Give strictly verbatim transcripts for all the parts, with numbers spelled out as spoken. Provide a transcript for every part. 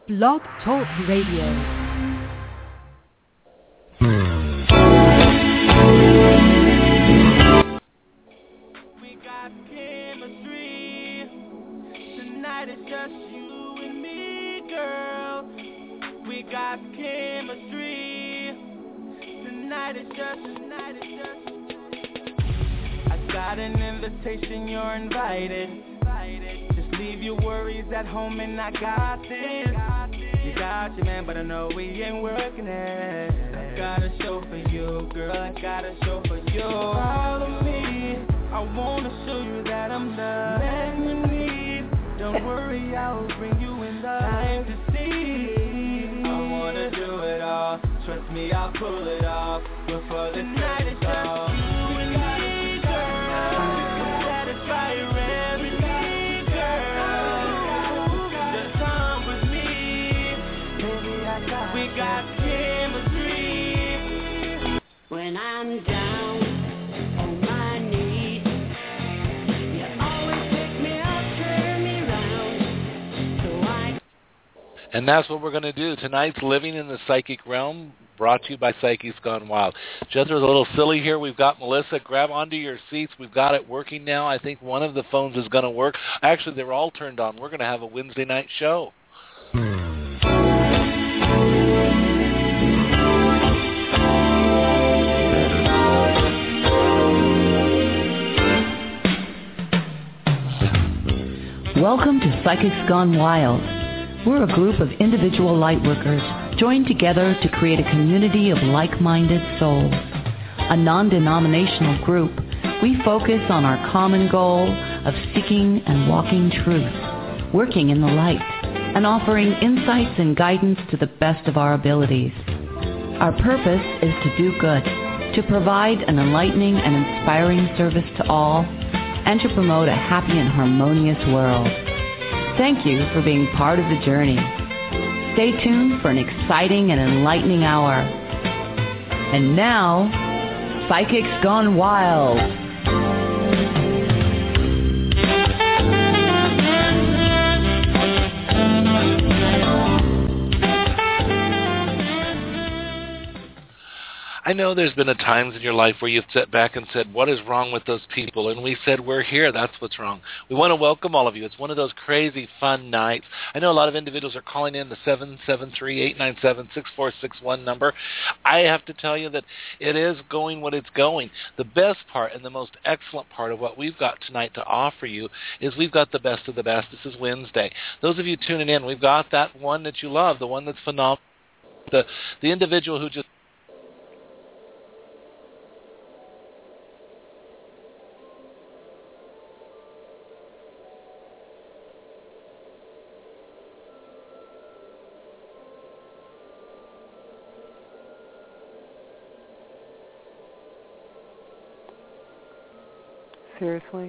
Blog Talk Radio. We got chemistry. Tonight it's just you and me, girl. We got chemistry. Tonight it's just, tonight it's just. I got an invitation, you're invited. Just leave your worries at home and I got this. You got your man, but I know we ain't working it. I got a show for you, girl, I got a show for you. Follow me, I wanna show you that I'm the man you need. Don't worry, I'll bring you in the time to see. I wanna do it all, trust me, I'll pull it off. Before the night is just you and me, girl. Satisfy your every need, girl. Just come with me, baby, I got we got chemistry. When I'm down on my knees, you always pick me up, turn me round, so I... And that's what we're going to do. Tonight's Living in the Psychic Realm, brought to you by Psychics Gone Wild. Jennifer's a little silly here. We've got Melissa. Grab onto your seats. We've got it working now. I think one of the phones is going to work. Actually, they're all turned on. We're going to have a Wednesday night show. Welcome to Psychics Gone Wild. We're a group of individual lightworkers joined together to create a community of like-minded souls. A non-denominational group, we focus on our common goal of seeking and walking truth, working in the light, and offering insights and guidance to the best of our abilities. Our purpose is to do good, to provide an enlightening and inspiring service to all, and to promote a happy and harmonious world. Thank you for being part of the journey. Stay tuned for an exciting and enlightening hour. And now, Psychics Gone Wild. I know there's been a times in your life where you've sat back and said, what is wrong with those people? And we said, we're here. That's what's wrong. We want to welcome all of you. It's one of those crazy, fun nights. I know a lot of individuals are calling in the seven seven three, eight nine seven, six four six one number. I have to tell you that it is going what it's going. The best part and the most excellent part of what we've got tonight to offer you is we've got the best of the best. This is Wednesday. Those of you tuning in, we've got that one that you love, the one that's phenomenal, the, the individual who just Seriously?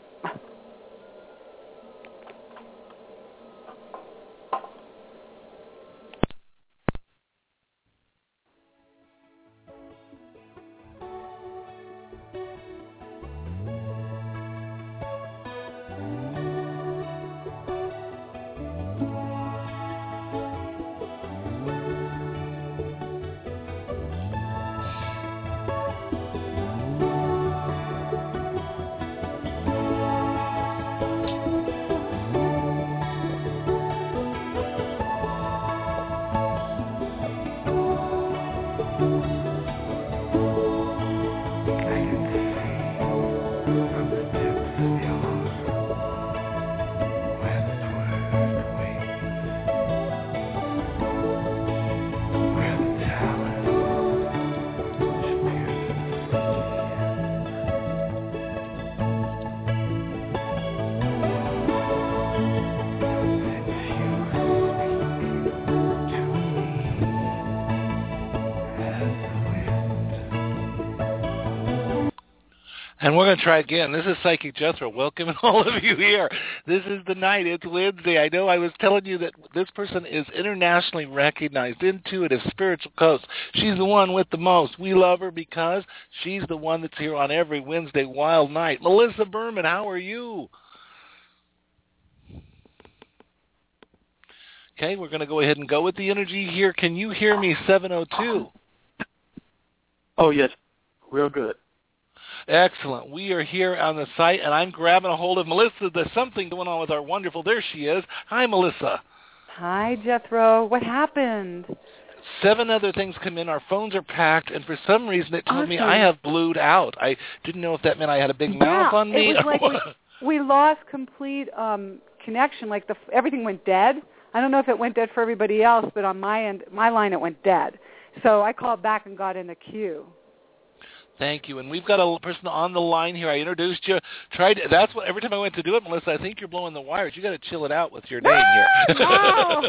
And we're going to try again. This is Psychic Jethro. Welcoming all of you here. This is the night. It's Wednesday. I know I was telling you that this person is internationally recognized, intuitive, spiritual coach. She's the one with the most. We love her because she's the one that's here on every Wednesday wild night. Melissa Berman, how are you? Okay, we're going to go ahead and go with the energy here. Can you hear me, seven oh two? Oh, yes, real good. Excellent. We are here on the site, and I'm grabbing a hold of Melissa. There's something going on with our wonderful, there she is. Hi, Melissa. Hi, Jethro. What happened? Seven other things come in. Our phones are packed, and for some reason it told awesome. me I have blued out. I didn't know if that meant I had a big yeah, mouth on me. It was like we, we lost complete um, connection. Like the everything went dead. I don't know if it went dead for everybody else, but on my end, my line, it went dead. So I called back and got in the queue. Thank you. And we've got a person on the line here. I introduced you. Tried. That's what every time I went to do it, Melissa, I think you're blowing the wires. You got to chill it out with your name here. oh,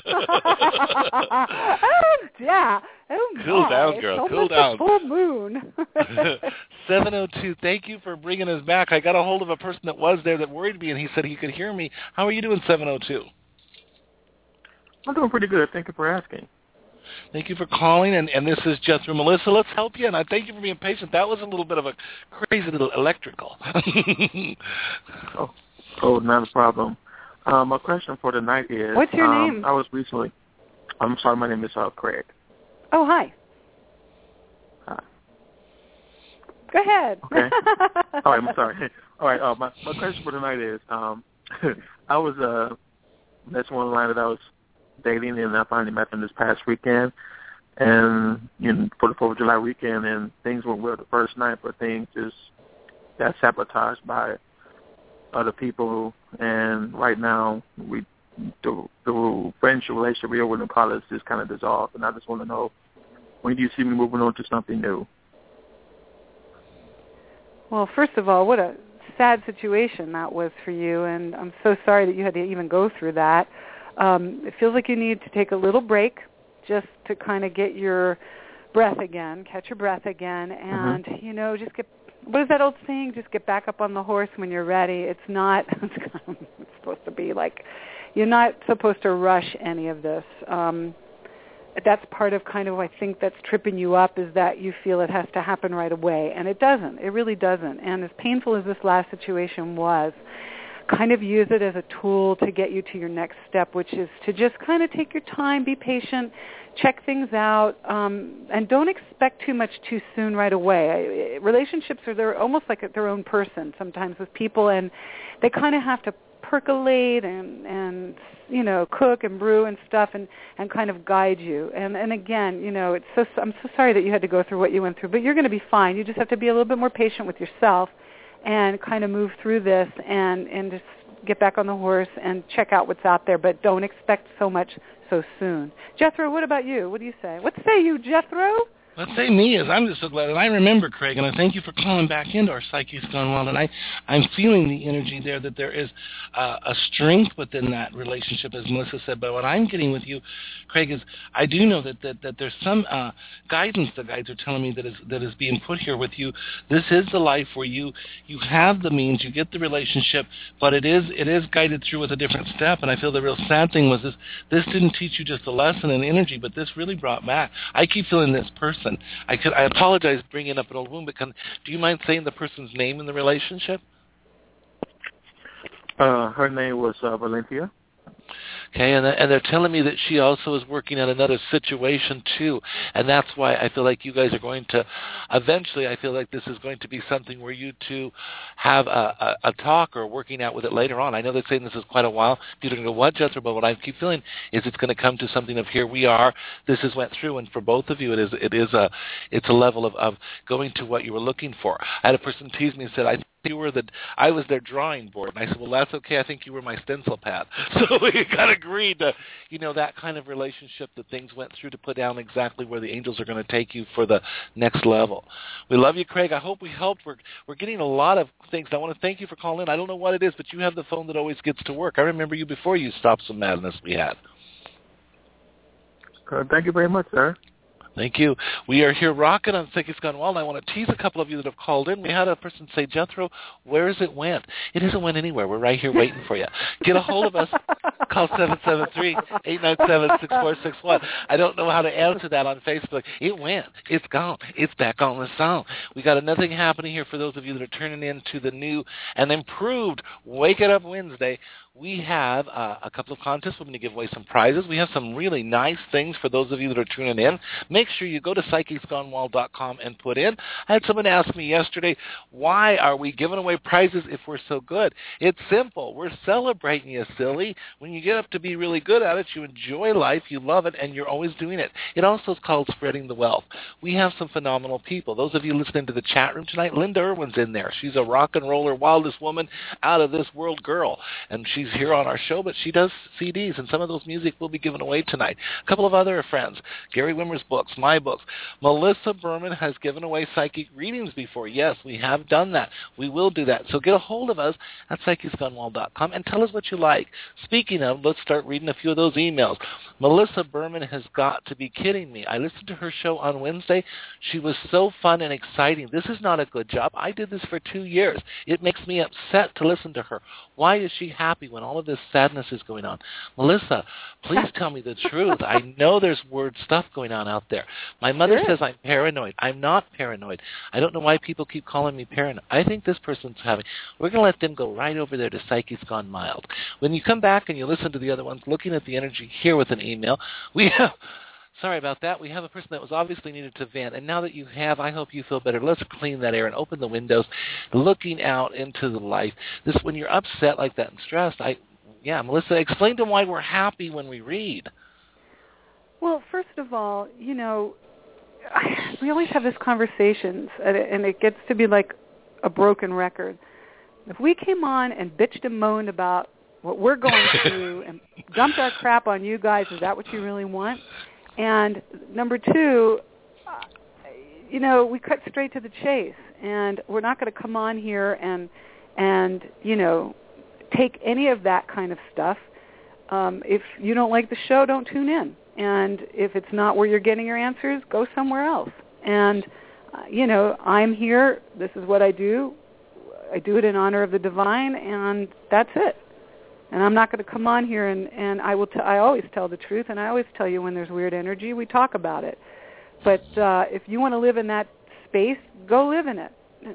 yeah. Oh, cool my. down, girl. It's cool down. A full moon. seven oh two. Thank you for bringing us back. I got a hold of a person that was there that worried me, and he said he could hear me. How are you doing, seven oh two? I'm doing pretty good. Thank you for asking. Thank you for calling, and, and this is Jethro. Melissa, let's help you, and I thank you for being patient. That was a little bit of a crazy little electrical. oh, oh, not a problem. Um, my question for tonight is... What's your um, name? I was recently... I'm sorry, my name is uh, Craig. Oh, hi. Hi. Go ahead. Okay. All right, I'm sorry. All right, uh, my, my question for tonight is, um, I was... Uh, that's one line that I was... dating, and I finally met them this past weekend, and you know, for the fourth of July weekend, and things went well the first night, but things just got sabotaged by other people, and right now we the, the friendship relationship we were going to call it just kind of dissolved, and I just want to know, when do you see me moving on to something new? Well, first of all, what a sad situation that was for you, and I'm so sorry that you had to even go through that. Um, it feels like you need to take a little break just to kind of get your breath again, catch your breath again, and, mm-hmm. you know, just get, what is that old saying? Just get back up on the horse when you're ready. It's not, it's supposed to be like, you're not supposed to rush any of this. Um, that's part of kind of, I think, that's tripping you up is that you feel it has to happen right away, and it doesn't. It really doesn't. And as painful as this last situation was, kind of use it as a tool to get you to your next step, which is to just kind of take your time, be patient, check things out, um, and don't expect too much too soon right away. Relationships are they're almost like their own person sometimes with people, and they kind of have to percolate and, and you know, cook and brew and stuff and, and kind of guide you. And, and again, you know, it's so I'm so sorry that you had to go through what you went through, but you're going to be fine. You just have to be a little bit more patient with yourself and kind of move through this and, and just get back on the horse and check out what's out there, but don't expect so much so soon. Jethro, what about you? What do you say? What say you, Jethro? Let's say me is I'm just so glad, and I remember, Craig, and I thank you for calling back into our Psyche's Gone Wild, and I, I'm feeling the energy there that there is uh, a strength within that relationship, as Melissa said, but what I'm getting with you, Craig, is I do know that, that, that there's some uh, guidance the guides are telling me that is that is being put here with you. This is the life where you, you have the means, you get the relationship, but it is it is guided through with a different step, and I feel the real sad thing was this, this didn't teach you just a lesson in energy, but this really brought back. I keep feeling this person. I could. I apologize bringing up an old wound, but can, do you mind saying the person's name in the relationship? Uh, her name was uh, Valencia. Okay, and, and they're telling me that she also is working on another situation too, and that's why I feel like you guys are going to, eventually I feel like this is going to be something where you two have a, a, a talk or working out with it later on. I know they're saying this is quite a while. You don't know what, Jethro, but what I keep feeling is it's going to come to something of here we are, this has went through, and for both of you it is it is a, it's a level of, of going to what you were looking for. I had a person tease me and said, I you were the, I was their drawing board. And I said, well, that's okay. I think you were my stencil pad. So we got agreed to, you know, that kind of relationship that things went through to put down exactly where the angels are going to take you for the next level. We love you, Craig. I hope we helped. We're, we're getting a lot of things. I want to thank you for calling in. I don't know what it is, but you have the phone that always gets to work. I remember you before you stopped some madness we had. Uh, thank you very much, sir. Thank you. We are here rocking on Psyche's Gone Wild, and I want to tease a couple of you that have called in. We had a person say, Jethro, where has it went? It hasn't went anywhere. We're right here waiting for you. Get a hold of us. Call seven seven three, eight nine seven, six four six one. I don't know how to answer that on Facebook. It went. It's gone. It's back on the song. We got another thing happening here for those of you that are turning in to the new and improved Wake It Up Wednesday. we have uh, a couple of contests. We're going to give away some prizes. We have some really nice things for those of you that are tuning in. Make sure you go to psychics gone wild dot com and put in. I had someone ask me yesterday, why are we giving away prizes if we're so good? It's simple. We're celebrating you, silly. When you get up to be really good at it, you enjoy life, you love it, and you're always doing it. It also is called spreading the wealth. We have some phenomenal people. Those of you listening to the chat room tonight, Linda Irwin's in there. She's a rock and roller, wildest woman, out of this world girl, and she's here on our show, but she does C Ds, and some of those music will be given away tonight. A couple of other friends, Gary Wimmer's books, my books. Melissa Berman has given away psychic readings before. Yes, we have done that. We will do that. So get a hold of us at psychics gone wild dot com and tell us what you like. Speaking of, let's start reading a few of those emails. Melissa Berman has got to be kidding me. I listened to her show on Wednesday. She was so fun and exciting. This is not a good job. I did this for two years. It makes me upset to listen to her. Why is she happy when all of this sadness is going on? Melissa, please tell me the truth. I know there's weird stuff going on out there. My mother Sure. says I'm paranoid. I'm not paranoid. I don't know why people keep calling me paranoid. I think this person's having. We're going to let them go right over there to Psychics Gone Mild. When you come back and you listen to the other ones, looking at the energy here with an email, we have... Sorry about that. We have a person that was obviously needed to vent, and now that you have, I hope you feel better. Let's clean that air and open the windows, looking out into the life. This, when you're upset like that and stressed, I, yeah, Melissa, explain to them why we're happy when we read. Well, first of all, you know, we always have these conversations, and it gets to be like a broken record. If we came on and bitched and moaned about what we're going through and dumped our crap on you guys, is that what you really want? And number two, uh, you know, we cut straight to the chase, and we're not going to come on here and, and you know, take any of that kind of stuff. Um, if you don't like the show, don't tune in. And if it's not where you're getting your answers, go somewhere else. And, uh, you know, I'm here. This is what I do. I do it in honor of the divine, and that's it. And I'm not going to come on here and, and I will. T- I always tell the truth, and I always tell you when there's weird energy, we talk about it. But uh, if you want to live in that space, go live in it.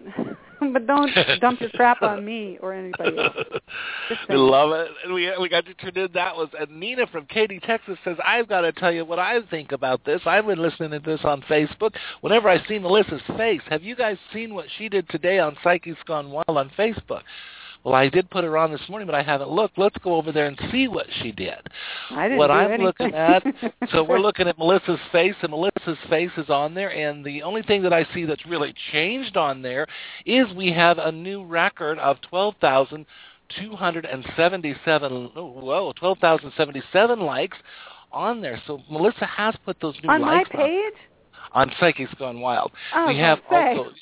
But don't dump your crap on me or anybody else. We love it. And we we got to turn in. That was and Nina from Katy, Texas says, I've got to tell you what I think about this. I've been listening to this on Facebook. Whenever I see Melissa's face, have you guys seen what she did today on Psychics Gone Wild on Facebook? Well, I did put her on this morning, but I haven't looked. Let's go over there and see what she did. I didn't what do I'm anything. looking at, so we're looking at Melissa's face, and Melissa's face is on there, and the only thing that I see that's really changed on there is we have a new record of twelve thousand two hundred seventy-seven, oh, whoa, twelve thousand seventy-seven likes on there. So Melissa has put those new on likes my page? On Psychics Gone Wild. Oh, we have say. also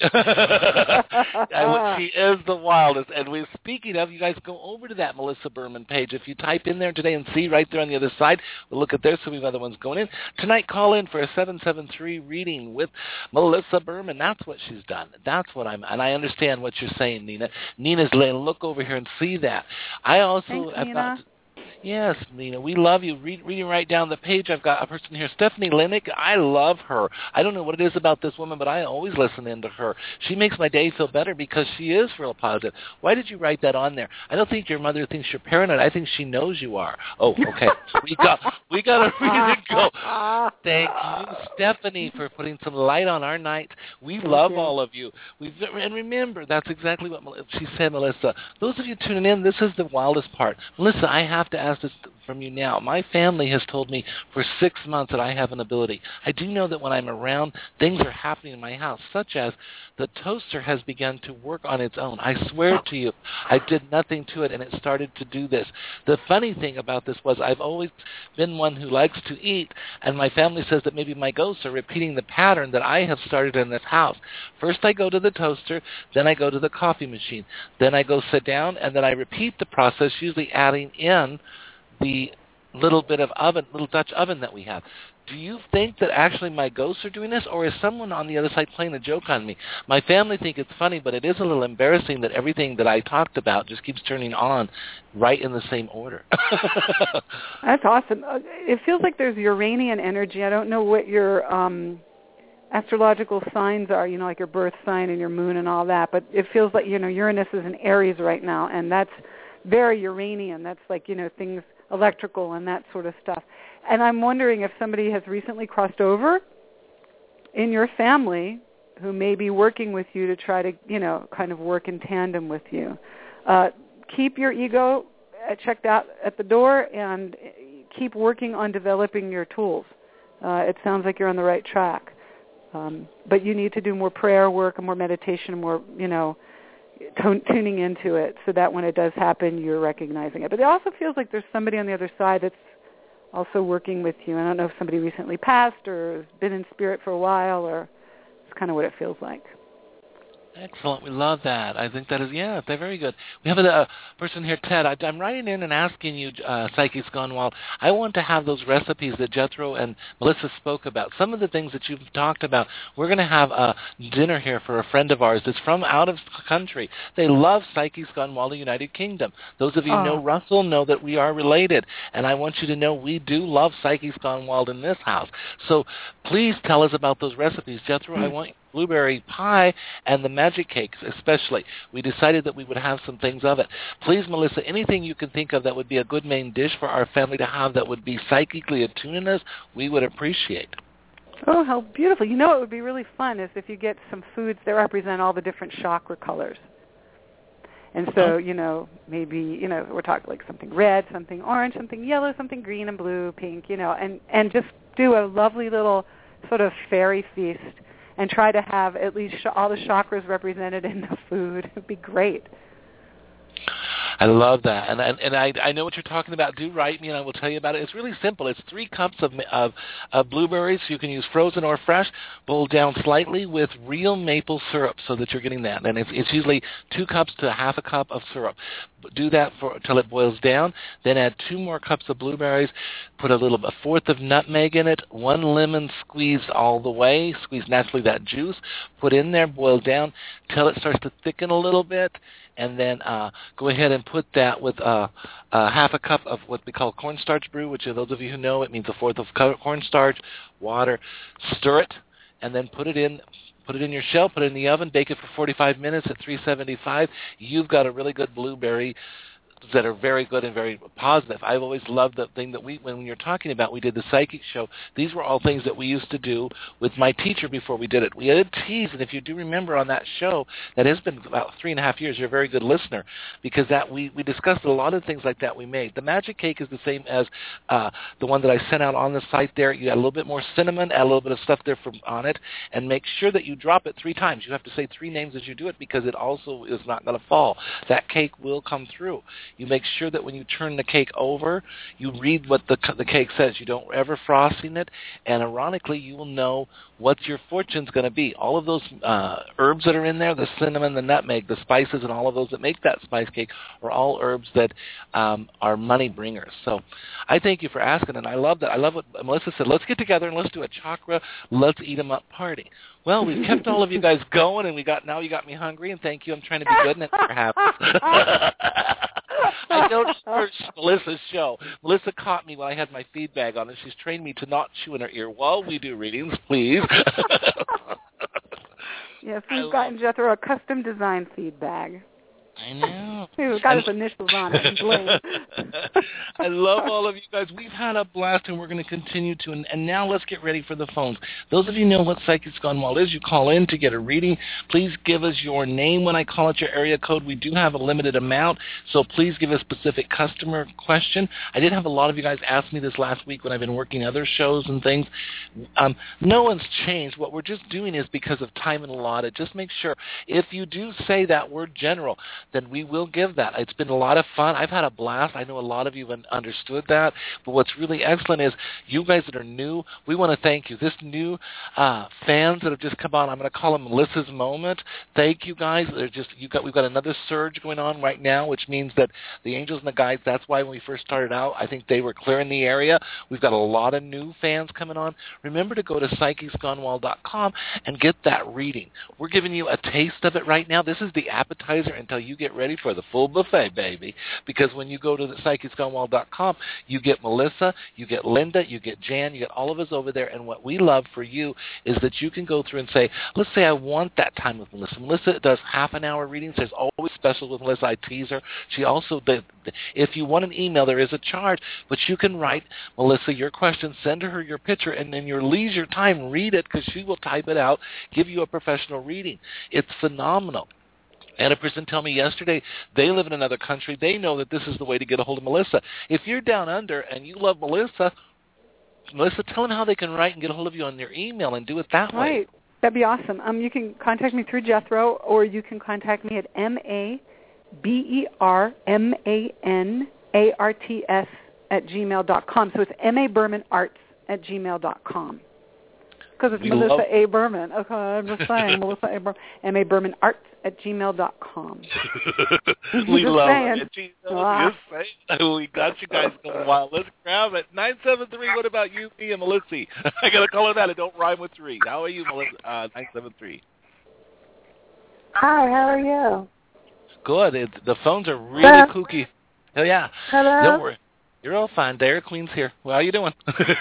she is the wildest. And we're speaking of, you guys go over to that Melissa Berman page. If you type in there today and see right there on the other side, we'll look at there, so we have other ones going in. Tonight, call in for a seven seven three reading with Melissa Berman. That's what she's done. That's what I'm, and I understand what you're saying, Nina. Nina's laying, look over here and see that. I also Thanks, have Nina. got... Yes, Nina, we love you. Read, reading right down the page, I've got a person here, Stephanie Linick. I love her. I don't know what it is about this woman, but I always listen in to her. She makes my day feel better because she is real positive. Why did you write that on there? I don't think your mother thinks you're paranoid. I think she knows you are. Oh, okay. we got we got a reason to go. Thank you, Stephanie, for putting some light on our night. We love you. all of you. We've, and remember, that's exactly what she said, Melissa. Those of you tuning in, this is the wildest part. Melissa, I have to ask this from you now. My family has told me for six months that I have an ability. I do know that when I'm around, things are happening in my house, such as the toaster has begun to work on its own. I swear to you, I did nothing to it, and it started to do this. The funny thing about this was I've always been one who likes to eat, and my family says that maybe my ghosts are repeating the pattern that I have started in this house. First I go to the toaster, then I go to the coffee machine, then I go sit down, and then I repeat the process, usually adding in the little bit of oven, little Dutch oven that we have. Do you think that actually my ghosts are doing this, or is someone on the other side playing a joke on me? My family think it's funny, but it is a little embarrassing that everything that I talked about just keeps turning on right in the same order. That's awesome. Uh, It feels like there's Uranian energy. I don't know what your um, astrological signs are, you know, like your birth sign and your moon and all that, but it feels like, you know, Uranus is in Aries right now, and that's very Uranian. That's like, you know, things electrical and that sort of stuff. And I'm wondering if somebody has recently crossed over in your family who may be working with you to try to, you know, kind of work in tandem with you. Uh, keep your ego checked out at the door and keep working on developing your tools. Uh, it sounds like you're on the right track. Um, but you need to do more prayer work and more meditation and more, you know, t- tuning into it so that when it does happen, you're recognizing it. But it also feels like there's somebody on the other side that's also working with you. I don't know if somebody recently passed or has been in spirit for a while, or it's kind of what it feels like. Excellent. We love that. I think that is, yeah, they're very good. We have a, a person here, Ted. I, I'm writing in and asking you, uh, Psychics Gone Wild, I want to have those recipes that Jethro and Melissa spoke about. Some of the things that you've talked about. We're going to have a dinner here for a friend of ours that's from out of country. They love Psychics Gone Wild, the United Kingdom. Those of you who oh. know Russell know that we are related. And I want you to know we do love Psychics Gone Wild in this house. So please tell us about those recipes. Jethro, mm. I want blueberry pie and the magic cakes especially. We decided that we would have some things of it. Please, Melissa, anything you can think of that would be a good main dish for our family to have that would be psychically attuned us, we would appreciate. Oh, how beautiful. You know what would be really fun is if you get some foods that represent all the different chakra colors. And so, oh. you know, maybe, you know, we're talking like something red, something orange, something yellow, something green and blue, pink, you know, and, and just do a lovely little sort of fairy feast and try to have at least all the chakras represented in the food. It would be great. I love that, and and, and I I know what you're talking about. Do write me, and I will tell you about it. It's really simple. It's three cups of of, of blueberries. You can use frozen or fresh. Boiled down slightly with real maple syrup, so that you're getting that. And it's it's usually two cups to half a cup of syrup. Do that for until it boils down. Then add two more cups of blueberries. Put a little a fourth of nutmeg in it. One lemon squeezed all the way. Squeeze naturally that juice. Put in there. Boil down till it starts to thicken a little bit. And then uh, go ahead and put that with uh, uh, half a cup of what we call cornstarch brew, which, are those of you who know, it means a fourth of cornstarch, water. Stir it, and then put it in. Put it in your shell. Put it in the oven. Bake it for forty-five minutes at three seventy-five. You've got a really good blueberry that are very good and very positive. I've always loved the thing that we, when you're talking about, we did the psychic show. These were all things that we used to do with my teacher before we did it. We had teas, and if you do remember on that show, that has been about three and a half years. You're a very good listener, because that we, we discussed a lot of things like that we made. The magic cake is the same as uh, the one that I sent out on the site there. You add a little bit more cinnamon, add a little bit of stuff there from on it, and make sure that you drop it three times. You have to say three names as you do it, because it also is not going to fall. That cake will come through. You make sure that when you turn the cake over, you read what the the cake says. You don't ever frosting it, and ironically, you will know what your fortune's going to be. All of those uh, herbs that are in there, the cinnamon, the nutmeg, the spices, and all of those that make that spice cake are all herbs that um, are money bringers. So I thank you for asking, and I love that. I love what Melissa said. Let's get together and let's do a chakra, let's eat 'em up party. Well, we've kept all of you guys going, and we got now you got me hungry, and thank you. I'm trying to be good, and it never happens. I don't search Melissa's show. Melissa caught me when I had my feed bag on, and she's trained me to not chew in her ear while we do readings, please. Yes, we've gotten Jethro a custom design feed bag. I know. We've got his initials on it. Bling. I love all of you guys. We've had a blast, and we're going to continue to. And, and now let's get ready for the phones. Those of you who know what Psychics Gone Wild is, you call in to get a reading. Please give us your name when I call it, your area code. We do have a limited amount, so please give a specific customer question. I did have a lot of you guys ask me this last week when I've been working other shows and things. Um, no one's changed. What we're just doing is because of time and allotted. Just make sure if you do say that word general, then we will give that. It's been a lot of fun. I've had a blast. I know a lot of you have understood that. But what's really excellent is you guys that are new, we want to thank you. This new uh, fans that have just come on, I'm going to call them Melissa's Moment. Thank you guys. They're just you got we've got another surge going on right now, which means that the angels and the guides, that's why when we first started out, I think they were clearing the area. We've got a lot of new fans coming on. Remember to go to psychics gone wild dot com and get that reading. We're giving you a taste of it right now. This is the appetizer until you get ready for the full buffet, baby. Because when you go to the psychics gone wild dot com, you get Melissa, you get Linda, you get Jan, you get all of us over there. And what we love for you is that you can go through and say, let's say I want that time with Melissa. Melissa does half an hour readings. There's always special with Melissa. I tease her. She also, the, the, if you want an email, there is a charge, but you can write Melissa your question, send her your picture, and in your leisure time, read it because she will type it out, give you a professional reading. It's phenomenal. I had a person tell me yesterday they live in another country. They know that this is the way to get a hold of Melissa. If you're down under and you love Melissa, Melissa, tell them how they can write and get a hold of you on their email and do it that way. Right. That'd be awesome. Um, you can contact me through Jethro, or you can contact me at M A B E R M A N A R T S at gmail dot com. So it's M A Berman Arts at gmail dot com. Because it's we Melissa love- A. Berman. Okay, I'm just saying, Melissa A. Berman. M A Berman Arts at gmail dot com. We just love saying. it. Gee, ah. We got you guys going wild. Let's grab it. nine seven three, what about you, me, and Melissa? I got to call her that. It don't rhyme with three. How are you, Melissa? Uh, nine seven three. Hi, how are you? Good. It, the phones are really Hello? kooky. Oh, yeah. Hello? Don't worry. You're all fine. Dairy Queen's here. Well, how you doing?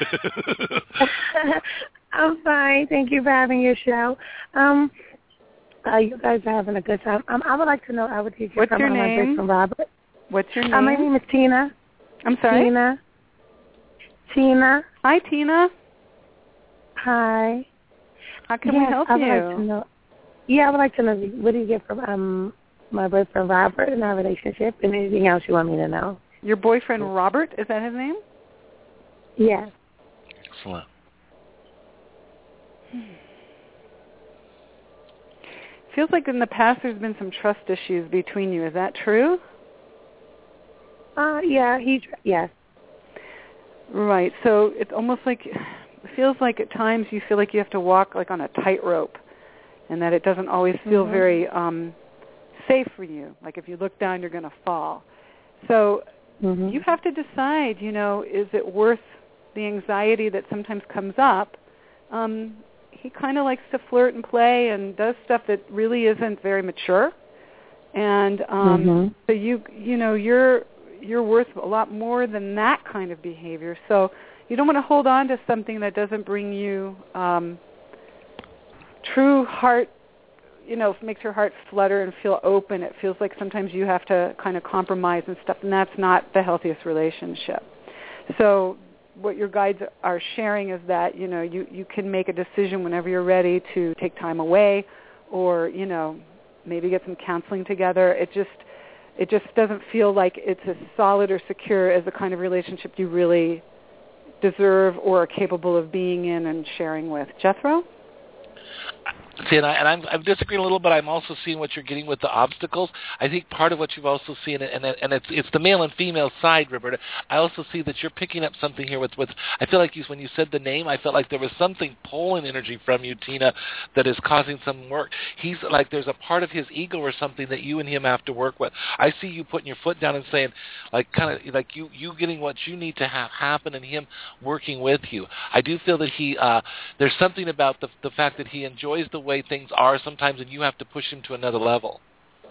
I'm fine. Thank you for having your show. Um, uh, you guys are having a good time. Um, I would like to know, I would teach you What's from your my name? from Robert. What's your name? Uh, my name is Tina. I'm sorry? Tina. Tina. Hi, Tina. Hi. How can yes, we help I would you? Like to know, yeah, I would like to know, what do you get from um my boyfriend Robert in our relationship, and anything else you want me to know? Your boyfriend Robert, is that his name? Yes. Excellent. Feels like in the past there's been some trust issues between you. Is that true? Uh, yeah, he, yes. Right. So it's almost like, it feels like at times you feel like you have to walk like on a tightrope, and that it doesn't always feel mm-hmm. very um, safe for you. Like if you look down, you're going to fall. So mm-hmm. you have to decide, you know, is it worth the anxiety that sometimes comes up? Um, he kind of likes to flirt and play and does stuff that really isn't very mature. And um, mm-hmm. so you, you know, you're you're worth a lot more than that kind of behavior. So you don't want to hold on to something that doesn't bring you um, true heart, you know, makes your heart flutter and feel open. It feels like sometimes you have to kind of compromise and stuff, and that's not the healthiest relationship. So what your guides are sharing is that, you know, you, you can make a decision whenever you're ready to take time away, or, you know, maybe get some counseling together. It just it just doesn't feel like it's as solid or secure as the kind of relationship you really deserve or are capable of being in and sharing with. Jethro? See, and, I, and I'm, I'm disagreeing a little, but I'm also seeing what you're getting with the obstacles. I think part of what you've also seen, and, and it's it's the male and female side, Roberta. I also see that you're picking up something here with, with I feel like you, when you said the name, I felt like there was something pulling energy from you, Tina, that is causing some work. He's like, there's a part of his ego or something that you and him have to work with. I see you putting your foot down and saying, like, kind of like you, you getting what you need to have happen and him working with you. I do feel that he, uh, there's something about the the fact that he enjoys the way things are sometimes, and you have to push him to another level.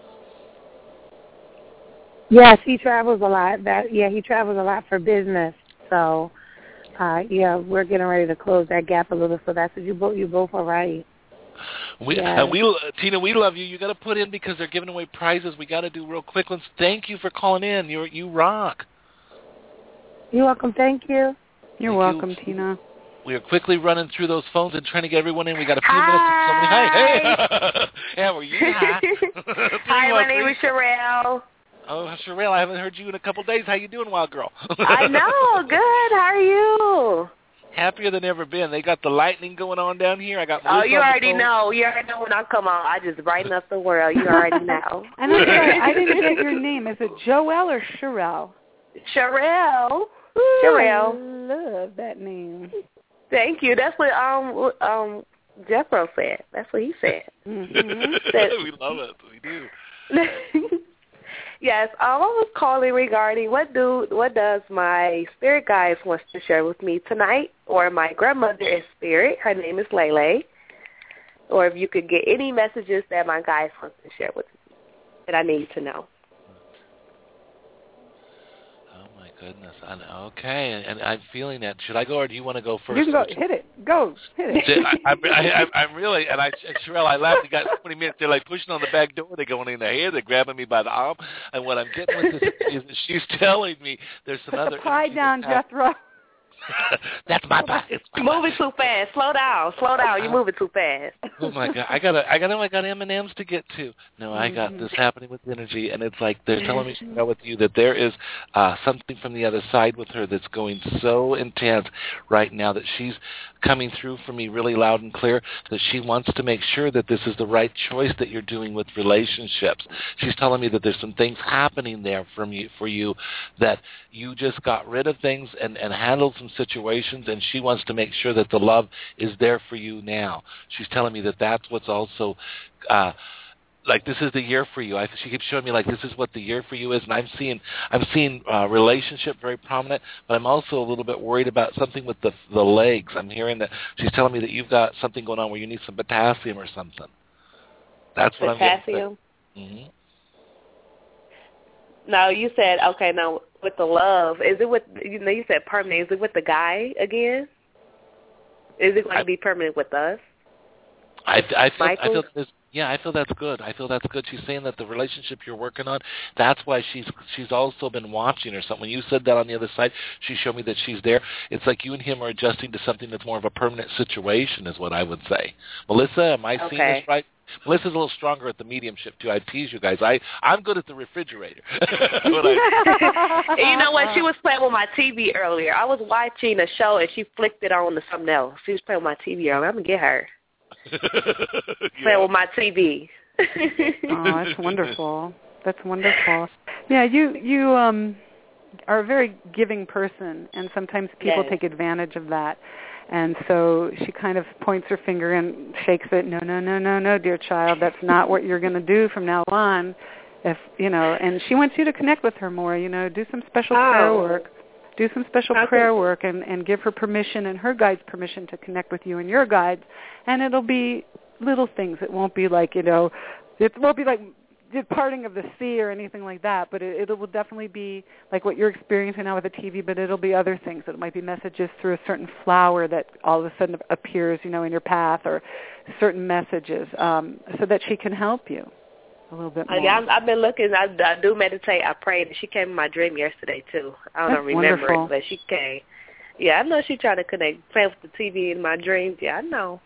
Yes, he travels a lot. That yeah, he travels a lot for business. So, uh, yeah, we're getting ready to close that gap a little. So that's what you both you both are right. We yes. and we uh, Tina, we love you. You got to put in because they're giving away prizes. We got to do real quick ones. Thank you for calling in. You you rock. You're welcome. Thank you. You're Thank welcome, you. Tina. We are quickly running through those phones and trying to get everyone in. We got a few hi. minutes. Somebody, hi, hey. Yeah, well, you hi. Hi, my name is Sherelle. Oh, Sherelle, I haven't heard you in a couple of days. How you doing, wild girl? I know. Good. How are you? Happier than ever been. They got the lightning going on down here. I got. Oh, you already know. You already know when I come on. I just brighten up the world. You already know. And I'm sorry, I didn't get your name. Is it Joelle or Sherelle? Sherelle. Ooh, Sherelle. I love that name. Thank you. That's what um um Jethro said. That's what he said. Mm-hmm. That, we love it. We do. Yes, um, I was calling regarding what do what does my spirit guides wants to share with me tonight, or my grandmother is spirit. Her name is Lele. Or if you could get any messages that my guides wants to share with me. that I need to know. Goodness, I know. Okay, and, and I'm feeling that. Should I go, or do you want to go first? You can go. Hit it. Go. Hit it. I, I, I, I'm really, and I, Sherelle, I laughed. You got twenty minutes. They're like pushing on the back door. They're going in their hair. They're grabbing me by the arm. And what I'm getting with this is that she's telling me there's some Put other. the pie down, Jethro. That's my pie. You're moving too fast. Slow down. Slow down. You're moving too fast. Oh my God! I got I got I got M and M's to get to. No, I got Mm-hmm. this happening with energy, and it's like they're telling me to know with you that there is uh, something from the other side with her that's going so intense right now that she's coming through for me really loud and clear. That she wants to make sure that this is the right choice that you're doing with relationships. She's telling me that there's some things happening there from you for you that you just got rid of things and and handled some situations, and she wants to make sure that the love is there for you now. She's telling me that that's what's also, uh, like this is the year for you. I, she keeps showing me like this is what the year for you is, and I'm seeing, I'm seeing uh, relationship very prominent, but I'm also a little bit worried about something with the the legs. I'm hearing that she's telling me that you've got something going on where you need some potassium or something. That's what potassium? I'm getting. Mm-hmm. No, you said, okay, now with the love, is it with, you know, you said permanent. Is it with the guy again? Is it going I, to be permanent with us? I, I feel, I feel Michael? yeah, I feel that's good. I feel that's good. She's saying that the relationship you're working on, that's why she's she's also been watching or something. When you said that on the other side, she showed me that she's there. It's like you and him are adjusting to something that's more of a permanent situation is what I would say. Melissa, am I Okay. seeing this right? Melissa's a little stronger at the mediumship, too. I tease you guys. I, I'm good at the refrigerator. I, You know what? She was playing with my T V earlier. I was watching a show, and she flicked it on to something else. She was playing with my T V earlier. I'm going to get her. yeah. Playing with my T V. Oh, that's wonderful. That's wonderful. Yeah, you you um are a very giving person, and sometimes people Yes. take advantage of that. And so she kind of points her finger and shakes it. No, no, no, no, no, dear child. That's not what you're going to do from now on. If you know, and she wants you to connect with her more. You know, do some special Oh. prayer work. Do some special Okay. prayer work, and and give her permission and her guides permission to connect with you and your guides. And it'll be little things. It won't be like you know, it won't be like the parting of the sea or anything like that, but it, it will definitely be like what you're experiencing now with the T V, but it'll be other things. It might be messages through a certain flower that all of a sudden appears, you know, in your path, or certain messages, um, so that she can help you a little bit more. I, I've, I've been looking. I, I do meditate. I prayed. She came in my dream yesterday, too. I don't That's remember wonderful. it, but she came. Yeah, I know she tried to connect, play with the T V in my dreams. Yeah, I know.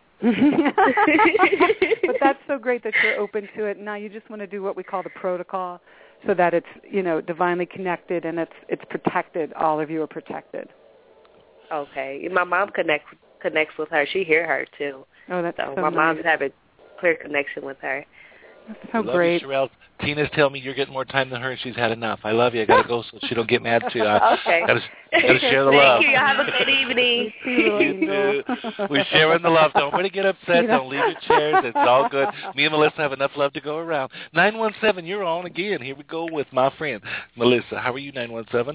But that's so great that you're open to it. Now you just want to do what we call the protocol, so that it's you know divinely connected and it's it's protected. All of you are protected. Okay. My mom connects connects with her. She hear her, too. Oh, that's So, so my nice. mom's having clear connection with her. That's so love great. you, Sherelle. Tina's telling me you're getting more time than her, and she's had enough. I love you. I got to go so she don't get mad too. I Okay. Got to share the Thank love. you. Y'all have a good evening. You too. We're sharing the love. Don't worry to get upset. Don't leave your chairs. It's all good. Me and Melissa have enough love to go around. nine one seven, you're on again. Here we go with my friend, Melissa. How are you, nine one seven?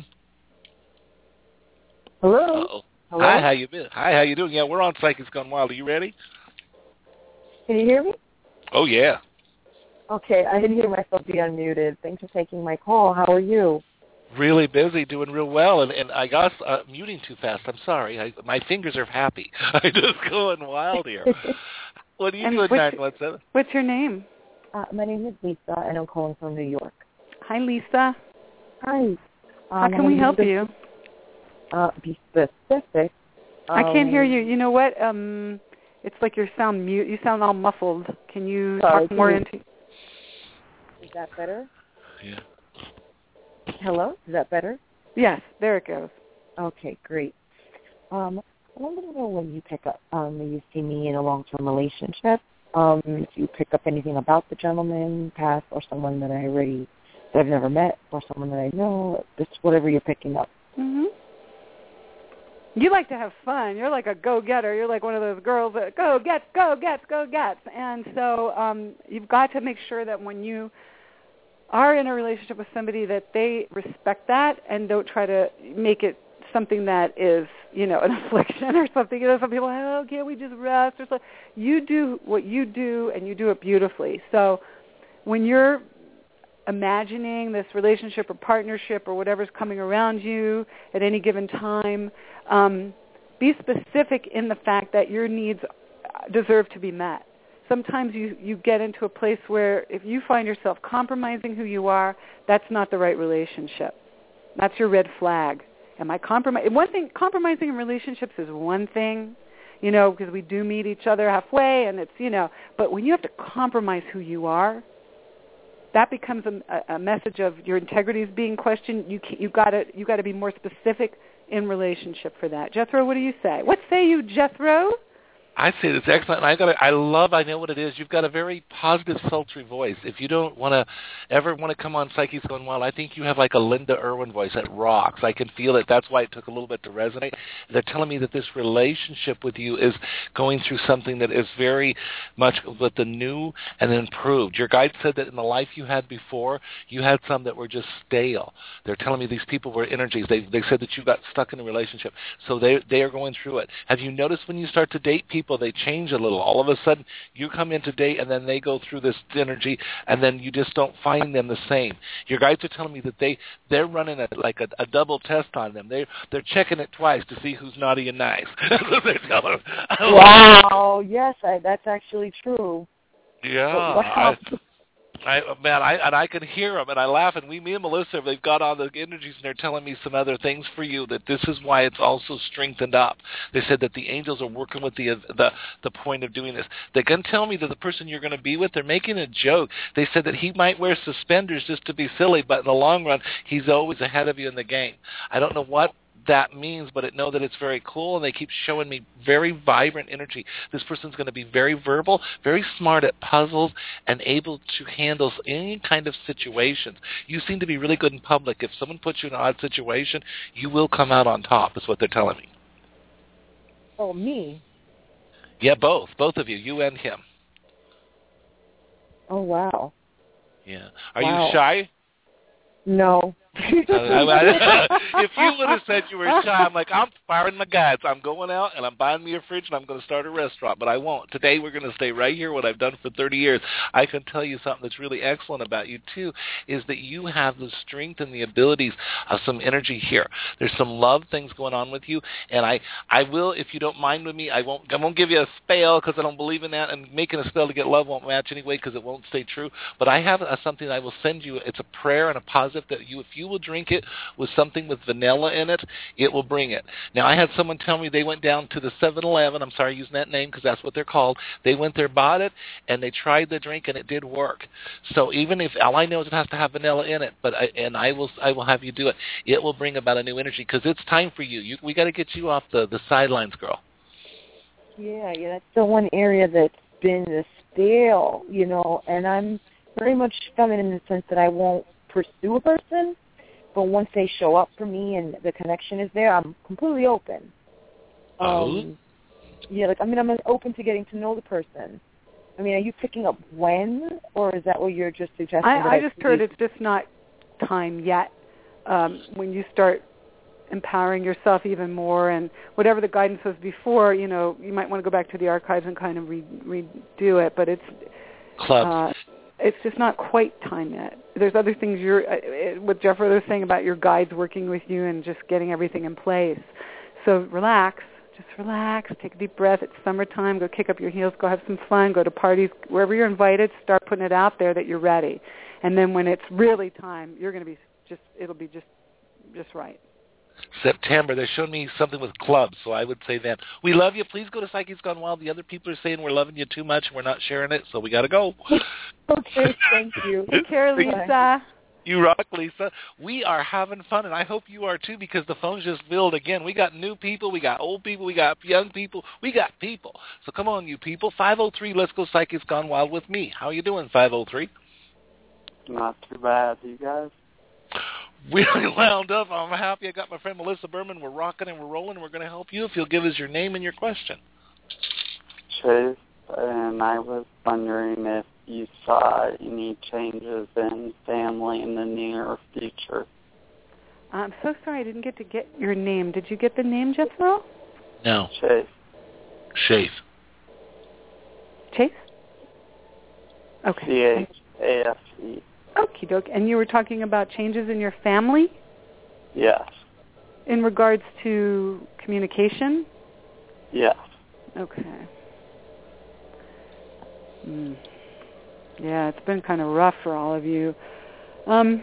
Hello. Uh-oh. Hello? Hi, how you been? Hi, how you doing? Yeah, we're on Psychics Gone Wild. Are you ready? Can you hear me? Oh, yeah. Okay, I didn't hear myself be unmuted. Thanks for taking my call. How are you? Really busy, doing real well, and, and I got uh, muting too fast. I'm sorry. I, my fingers are happy. I'm just going wild here. What are you And doing, what's- nine one seven? What's your name? Uh, my name is Lisa, and I'm calling from New York. Hi, Lisa. Hi. Um, How can we I'm help just, you? Uh, be specific. I can't hear Um, you. You know what? Um, it's like your sound mute. You sound all muffled. Can you Sorry, talk more can into? Is that better? Yeah. Hello? Is that better? Yes, there it goes. Okay, great. Um, I want to know when you pick up, um, when you see me in a long-term relationship, um, if you pick up anything about the gentleman, past, or someone that I already, that I've never met, or someone that I know, just whatever you're picking up. Mhm. You like to have fun. You're like a go-getter. You're like one of those girls that go gets, go gets, go gets. And so um, you've got to make sure that when you are in a relationship with somebody that they respect that and don't try to make it something that is, you know, an affliction or something. You know, some people, oh, can't we just rest or something? You do what you do, and you do it beautifully. So when you're imagining this relationship or partnership or whatever's coming around you at any given time, um, be specific in the fact that your needs deserve to be met. Sometimes you, you get into a place where if you find yourself compromising who you are, that's not the right relationship. That's your red flag. Am I compromising? One thing, compromising in relationships is one thing, you know, because we do meet each other halfway, and it's, you know, but when you have to compromise who you are, that becomes a, a message of your integrity is being questioned. You you got to you got to be more specific in relationship for that. Jethro, what do you say? What say you, Jethro? I say it's excellent. I got. I love. I know what it is. You've got a very positive, sultry voice. If you don't want to ever want to come on Psyche's Gone Wild, I think you have like a Linda Irwin voice that rocks. I can feel it. That's why it took a little bit to resonate. They're telling me that this relationship with you is going through something that is very much with the new and improved. Your guide said that in the life you had before, you had some that were just stale. They're telling me these people were energies. They they said that you got stuck in a relationship, so they they are going through it. Have you noticed when you start to date people? They change a little. All of a sudden, you come into date, and then they go through this energy, and then you just don't find them the same. Your guides are telling me that they they're running a, like a, a double test on them. They they're checking it twice to see who's naughty and nice. That's what they're telling them. Wow. Yes, I, that's actually true. Yeah. What I, I, man, I and I can hear them, and I laugh. And we, me and Melissa, they've got all the energies, and they're telling me some other things for you. That this is why it's also strengthened up. They said that the angels are working with the the the point of doing this. They can tell me that the person you're going to be with, they're making a joke. They said that he might wear suspenders just to be silly, but in the long run, he's always ahead of you in the game. I don't know what that means, but I know that it's very cool, and they keep showing me very vibrant energy. This person's going to be very verbal, very smart at puzzles, and able to handle any kind of situations. You seem to be really good in public. If someone puts you in an odd situation, you will come out on top, is what they're telling me. Oh, me? Yeah, both. Both of you, you and him. Oh, wow. Yeah. Are wow. you shy? No. uh, if you would have said you were shy, I'm like, I'm firing my guides. I'm going out, and I'm buying me a fridge, and I'm going to start a restaurant. But I won't. Today we're going to stay right here, what I've done for thirty years. I can tell you something that's really excellent about you, too, is that you have the strength and the abilities of some energy here. There's some love things going on with you, and I, I will, if you don't mind with me, I won't I won't give you a spell because I don't believe in that, and making a spell to get love won't match anyway because it won't stay true. But I have a, something I will send you. It's a prayer and a positive that you, if you will drink it with something with vanilla in it, it will bring it. Now, I had someone tell me they went down to the seven eleven. I'm sorry using that name because that's what they're called. They went there, bought it, and they tried the drink, and it did work. So even if all I know is it has to have vanilla in it, but I, and I will I will have you do it. It will bring about a new energy because it's time for you. you we got to get you off the, the sidelines, girl. Yeah, yeah, that's the one area that's been the stale, you know, and I'm very much feminine in the sense that I won't pursue a person, but once they show up for me and the connection is there, I'm completely open. Oh. Um, yeah, like I mean, I'm open to getting to know the person. I mean, are you picking up when, or is that what you're just suggesting? I, that I I just heard it's just not time yet. Um, when you start empowering yourself even more, and whatever the guidance was before, you know, you might want to go back to the archives and kind of re- redo it. But it's club. Uh, it's just not quite time yet. There's other things you're, uh, what Jeffrey was saying about your guides working with you and just getting everything in place. So relax, just relax, take a deep breath. It's summertime. Go kick up your heels. Go have some fun. Go to parties. Wherever you're invited, start putting it out there that you're ready. And then when it's really time, you're going to be just, it'll be just, just right. September. They're showing me something with clubs, so I would say that. We love you. Please go to Psyche's Gone Wild. The other people are saying we're loving you too much and we're not sharing it, so we got to go. Okay, thank you. Take care, Lisa. You rock, Lisa. We are having fun, and I hope you are too, because the phones just filled again. We got new people, we got old people, we got young people, we got people. So come on, you people. five oh three, let's go Psyche's Gone Wild with me. How are you doing, five oh three? Not too bad. You guys? Really wound up. I'm happy I got my friend Melissa Berman. We're rocking and we're rolling. We're going to help you if you'll give us your name and your question. Chase, and I was wondering if you saw any changes in family in the near future. I'm so sorry I didn't get to get your name. Did you get the name, Jethro? No. Chase. Chase. Chase? Okay. C H A F E. Okie doke. And you were talking about changes in your family? Yes. In regards to communication? Yes. Okay. Mm. Yeah, it's been kind of rough for all of you. Um,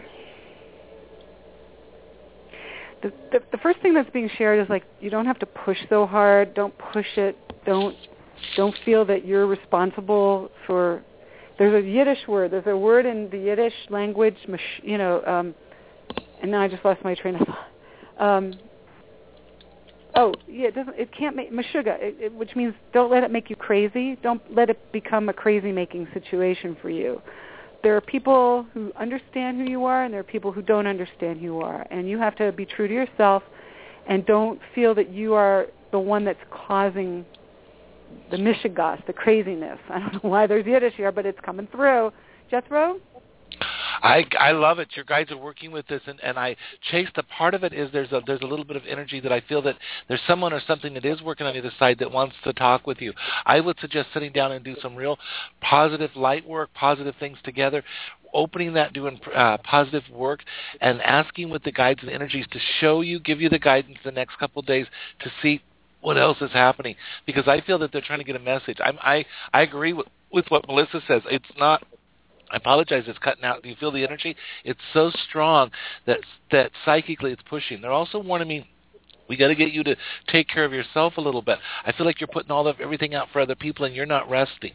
the, the the first thing that's being shared is like you don't have to push so hard. Don't push it. Don't don't feel that you're responsible for. There's a Yiddish word. There's a word in the Yiddish language, you know, um, and now I just lost my train of thought. Um, oh, yeah, it doesn't. It can't make meshuga, it, it, which means don't let it make you crazy. Don't let it become a crazy-making situation for you. There are people who understand who you are, and there are people who don't understand who you are, and you have to be true to yourself, and don't feel that you are the one that's causing the mishigas, the craziness. I don't know why there's Yiddish here, but it's coming through. Jethro? I, I love it. Your guys are working with this, and, and I chased a part of it is there's a there's a little bit of energy that I feel that there's someone or something that is working on the other side that wants to talk with you. I would suggest sitting down and do some real positive light work, positive things together, opening that, doing uh, positive work, and asking with the guides and energies to show you, give you the guidance the next couple of days to see what else is happening, because I feel that they're trying to get a message. I'm, I I agree with with what Melissa says. It's not. I apologize, it's cutting out. Do you feel the energy? It's so strong that that psychically it's pushing. They're also warning me, we got to get you to take care of yourself a little bit. I feel like you're putting all of everything out for other people and you're not resting.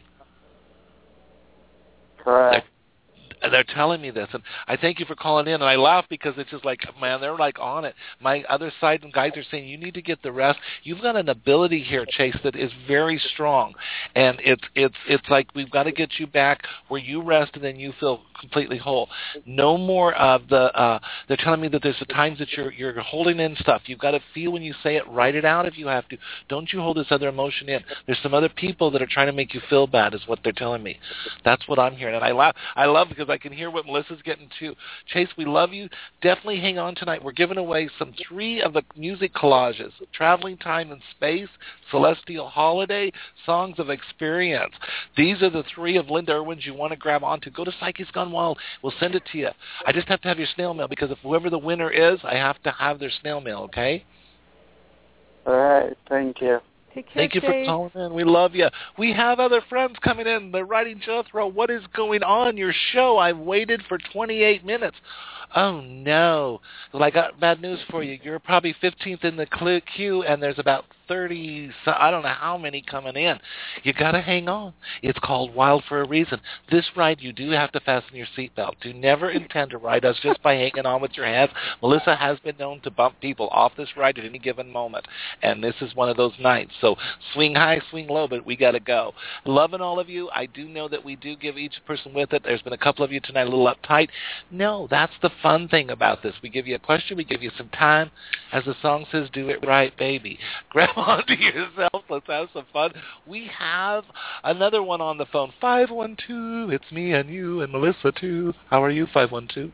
Correct. They're, they're telling me this, and I thank you for calling in. And I laugh because it's just like, man, they're like on it. My other side and guys are saying you need to get the rest. You've got an ability here, Chase, that is very strong, and it's it's it's like we've got to get you back where you rest and then you feel completely whole. No more of the. Uh, they're telling me that there's the times that you're you're holding in stuff. You've got to feel when you say it. Write it out if you have to. Don't you hold this other emotion in. There's some other people that are trying to make you feel bad, is what they're telling me. That's what I'm hearing, and I laugh. I love because I can hear what Melissa's getting to. Chase, we love you. Definitely hang on tonight. We're giving away some three of the music collages: Traveling Time and Space, Celestial Holiday, Songs of Experience. These are the three of Linda Irwin's you want to grab onto. Go to Psychics Gone Wild. We'll send it to you. I just have to have your snail mail, because if whoever the winner is, I have to have their snail mail, okay? All right. Thank you. Take care, Thank you for Chase. calling in. We love you. We have other friends coming in. They're writing, Jethro, what is going on? Your show, I've waited for twenty-eight minutes. Oh, no. Well, I got bad news for you. You're probably fifteenth in the queue, and there's about thirty, I don't know how many coming in. You got to hang on. It's called Wild for a reason. This ride, you do have to fasten your seatbelt. Do never intend to ride us just by hanging on with your hands. Melissa has been known to bump people off this ride at any given moment, and this is one of those nights. So swing high, swing low, but we got to go. Loving all of you. I do know that we do give each person with it. There's been a couple of you tonight a little uptight. No, that's the fun thing about this. We give you a question. We give you some time. As the song says, do it right, baby. Grab onto yourself. Let's have some fun. We have another one on the phone. five one two. It's me and you and Melissa, too. How are you, five one two?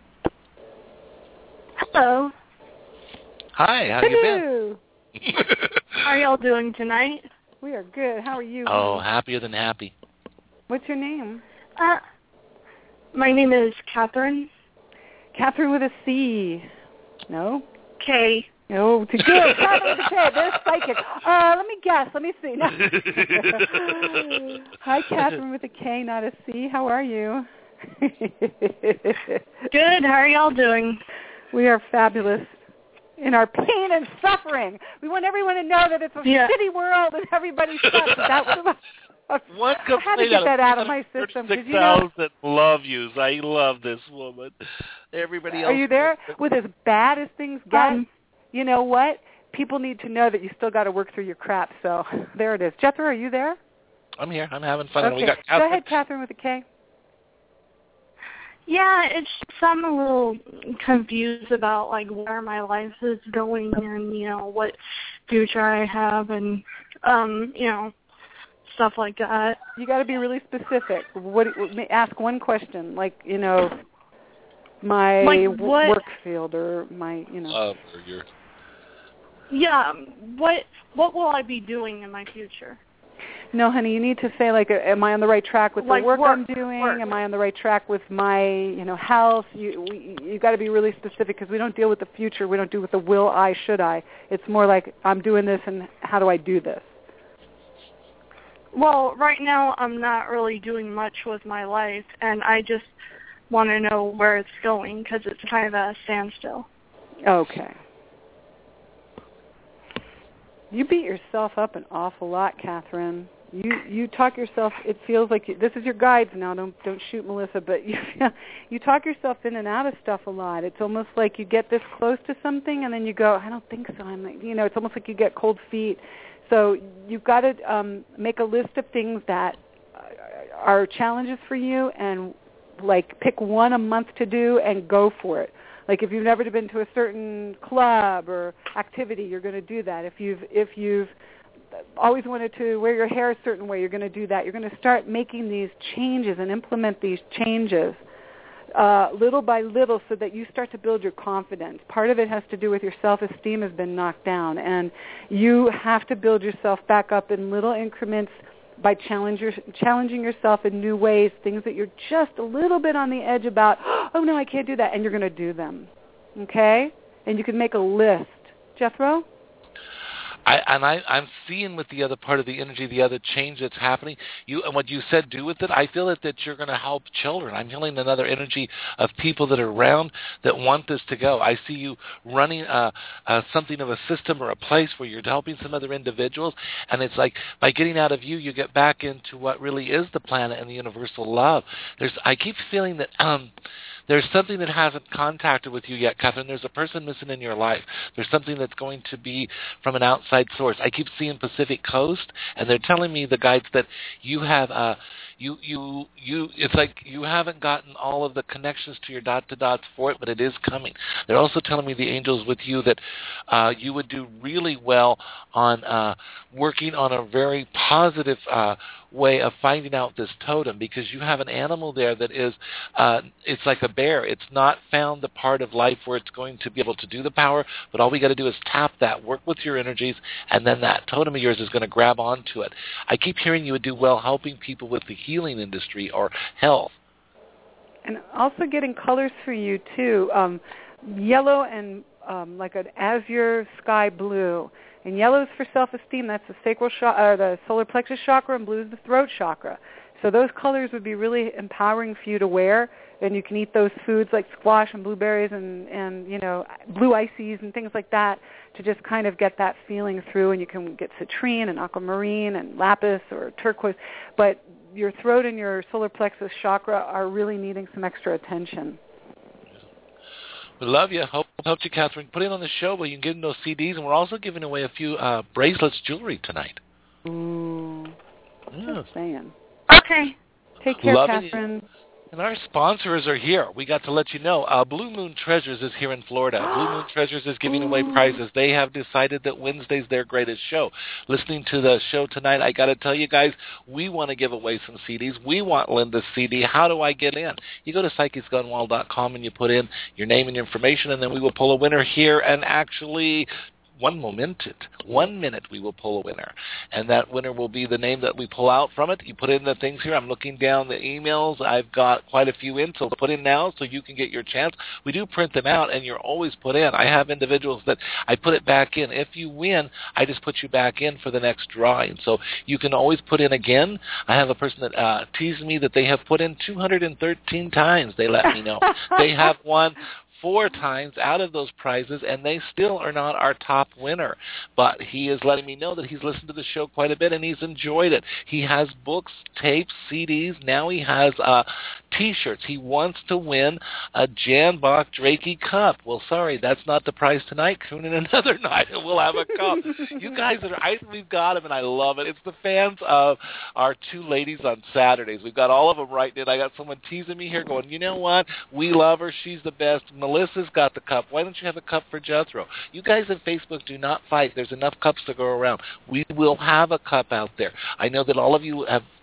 Hello. Hi. How Hello. you been? How are y'all doing tonight? We are good. How are you? Oh, happier than happy. What's your name? Uh, my name is Catherine. Catherine with a C. No? K. No, to good. Catherine with a K. There's psychic. Uh, let me guess. Let me see. No. Hi, Catherine with a K, not a C. How are you? Good. How are y'all doing? We are fabulous in our pain and suffering. We want everyone to know that it's a yeah. shitty world and everybody sucks. That was One I had to get that out of my system. Did you know? that love yous. I love this woman. Everybody else. Are you there? With as bad as things get, um, you know what? People need to know that you still got to work through your crap. So there it is. Jethro, are you there? I'm here. I'm having fun. Okay. And we got Go ahead, Catherine with a K. Yeah, it's just I'm a little confused about like where my life is going and you know what future I have and um you know stuff like that. You got to be really specific. What? Ask one question, like you know, my like what, work field or my you know. Uh, your... Yeah, what what will I be doing in my future? No, honey, you need to say, like, am I on the right track with Like the work, work, I'm doing? work. Am I on the right track with my, you know, health? You we, you got to be really specific because we don't deal with the future. We don't deal with the will, I, should I. It's more like, I'm doing this, and how do I do this? Well, right now I'm not really doing much with my life, and I just want to know where it's going because it's kind of a standstill. Okay. You beat yourself up an awful lot, Catherine. You you talk yourself. It feels like you, this is your guides now. Don't don't shoot Melissa, but you you talk yourself in and out of stuff a lot. It's almost like you get this close to something, and then you go, I don't think so. I'm like, you know, it's almost like you get cold feet. So you've got to um, make a list of things that are challenges for you, and like pick one a month to do and go for it. Like if you've never been to a certain club or activity, you're going to do that. If you've if you've always wanted to wear your hair a certain way, you're going to do that. You're going to start making these changes and implement these changes uh, little by little so that you start to build your confidence. Part of it has to do with your self-esteem has been knocked down, and you have to build yourself back up in little increments by challenge your, challenging yourself in new ways, things that you're just a little bit on the edge about, oh, no, I can't do that, and you're going to do them, okay? And you can make a list. Jethro? I, and I, I'm seeing with the other part of the energy, the other change that's happening. You and what you said, do with it. I feel that, that you're going to help children. I'm feeling another energy of people that are around that want this to go. I see you running uh, uh, something of a system or a place where you're helping some other individuals, and it's like by getting out of you, you get back into what really is the planet and the universal love. There's, I keep feeling that. Um, There's something that hasn't contacted with you yet, Catherine. There's a person missing in your life. There's something that's going to be from an outside source. I keep seeing Pacific Coast, and they're telling me, the guides, that you have uh, you you you. It's like you haven't gotten all of the connections to your dot to dots for it, but it is coming. They're also telling me, the angels, with you, that uh, you would do really well on uh, working on a very positive uh, way of finding out this totem, because you have an animal there that is uh, it's like a bear. It's not found the part of life where it's going to be able to do the power, but all we got to do is tap that, work with your energies, and then that totem of yours is going to grab onto it. I keep hearing you would do well helping people with the healing industry or health. And also getting colors for you, too. Um, yellow and um, like an azure sky blue. And yellow is for self-esteem. That's the sacral chakra, or the solar plexus chakra, and blue is the throat chakra. So those colors would be really empowering for you to wear. And you can eat those foods like squash and blueberries and, and you know, blue ices and things like that to just kind of get that feeling through. And you can get citrine and aquamarine and lapis or turquoise. But your throat and your solar plexus chakra are really needing some extra attention. We love you. Hope helped you, Catherine. Put in on the show where you can give them those C Ds, and we're also giving away a few uh, bracelets, jewelry tonight. Ooh. Yeah. Just saying. Okay. Take care, Loving Catherine. You. And our sponsors are here. We got to let you know. Uh, Blue Moon Treasures is here in Florida. Blue Moon Treasures is giving away prizes. They have decided that Wednesday's their greatest show. Listening to the show tonight, I got to tell you guys, we want to give away some C Ds. We want Linda's C D. How do I get in? You go to psychics gone wild dot com and you put in your name and your information, and then we will pull a winner here and actually one moment, one minute we will pull a winner. And that winner will be the name that we pull out from it. You put in the things here. I'm looking down the emails. I've got quite a few in, so put in now so you can get your chance. We do print them out, and you're always put in. I have individuals that I put it back in. If you win, I just put you back in for the next drawing. So you can always put in again. I have a person that uh, teased me that they have put in two hundred thirteen times. They let me know. They have won four times out of those prizes, and they still are not our top winner. But he is letting me know that he's listened to the show quite a bit, and he's enjoyed it. He has books, tapes, C Ds. Now he has uh, T-shirts. He wants to win a Jan Bach Drakey cup. Well, sorry, that's not the prize tonight. Tune in another night, and we'll have a cup. You guys, are, I, we've got him, and I love it. It's the fans of our two ladies on Saturdays. We've got all of them writing in. I got someone teasing me here going, you know what? We love her. She's the best. Melissa's got the cup. Why don't you have a cup for Jethro? You guys at Facebook do not fight. There's enough cups to go around. We will have a cup out there. I know that all of you have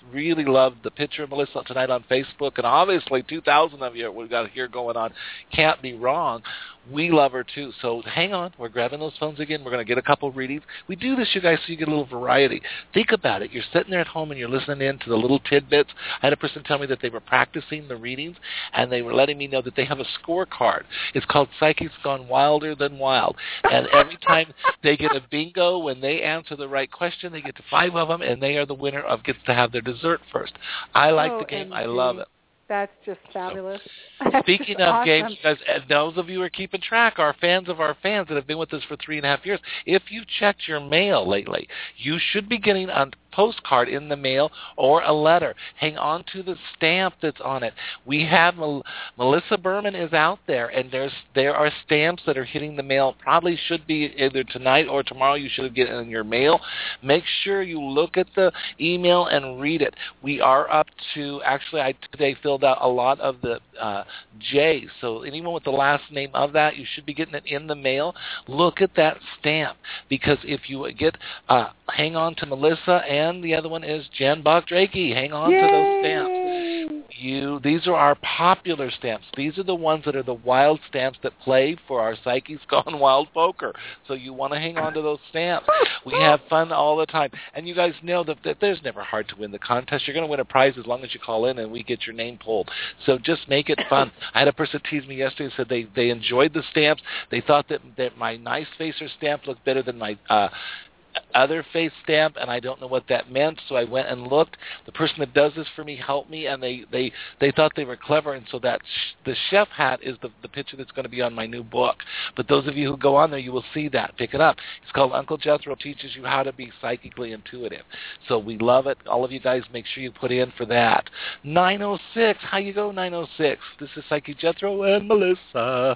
really loved the picture of Melissa tonight on Facebook, and obviously two thousand of you we've got here going on. Can't be wrong. We love her, too. So hang on. We're grabbing those phones again. We're going to get a couple of readings. We do this, you guys, so you get a little variety. Think about it. You're sitting there at home and you're listening in to the little tidbits. I had a person tell me that they were practicing the readings, and they were letting me know that they have a scorecard. It's called Psychics Gone Wilder Than Wild. And every time they get a bingo, when they answer the right question, they get to five of them, and they are the winner of gets to have their dessert first. I like oh, the game. M G. I love it. That's just fabulous. So, That's speaking just of awesome. games, guys, and those of you who are keeping track, our fans of our fans that have been with us for three and a half years, if you've checked your mail lately, you should be getting a postcard in the mail or a letter. Hang on to the stamp that's on it. We have Mel- Melissa Berman is out there, and there's there are stamps that are hitting the mail. Probably should be either tonight or tomorrow. You should get it in your mail. Make sure you look at the email and read it. We are up to actually I today filled out a lot of the uh, J. So anyone with the last name of that, you should be getting it in the mail. Look at that stamp, because if you get uh, hang on to Melissa, and the other one is Jen Bach-Drakey. Hang on Yay! to those stamps. You, these are our popular stamps. These are the ones that are the wild stamps that play for our Psychics Gone Wild poker. So you want to hang on to those stamps. We have fun all the time. And you guys know that, that there's never hard to win the contest. You're going to win a prize as long as you call in and we get your name pulled. So just make it fun. I had a person tease me yesterday and said they, they enjoyed the stamps. They thought that, that my Nice Facer stamp looked better than my uh, other face stamp, and I don't know what that meant, so I went and looked. The person that does this for me helped me, and they, they, they thought they were clever, and so that sh- the chef hat is the, the picture that's going to be on my new book. But those of you who go on there, you will see that. Pick it up. It's called Uncle Jethro Teaches You How to Be Psychically Intuitive. So we love it. All of you guys, make sure you put in for that. nine oh six. How you go, nine oh six? This is Psychic Jethro and Melissa.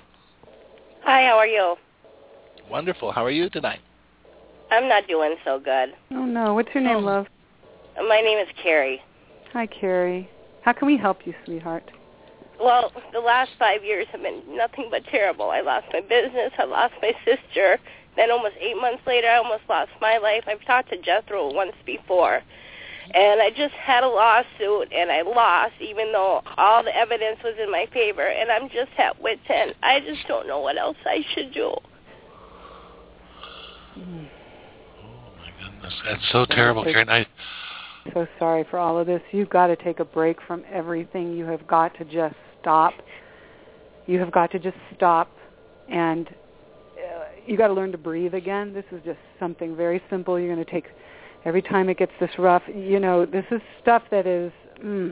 Hi, how are you? Wonderful. How are you tonight? I'm not doing so good. Oh, no. What's your name, Oh. love? My name is Carrie. Hi, Carrie. How can we help you, sweetheart? Well, the last five years have been nothing but terrible. I lost my business. I lost my sister. Then almost eight months later, I almost lost my life. I've talked to Jethro once before. And I just had a lawsuit, and I lost, even though all the evidence was in my favor. And I'm just at wit's end. I just don't know what else I should do. Mm. That's so terrible, Karen. I so sorry for all of this. You've got to take a break from everything. You have got to just stop. You have got to just stop, and uh, you got to learn to breathe again. This is just something very simple. You're going to take every time it gets this rough. You know, this is stuff that is. Mm,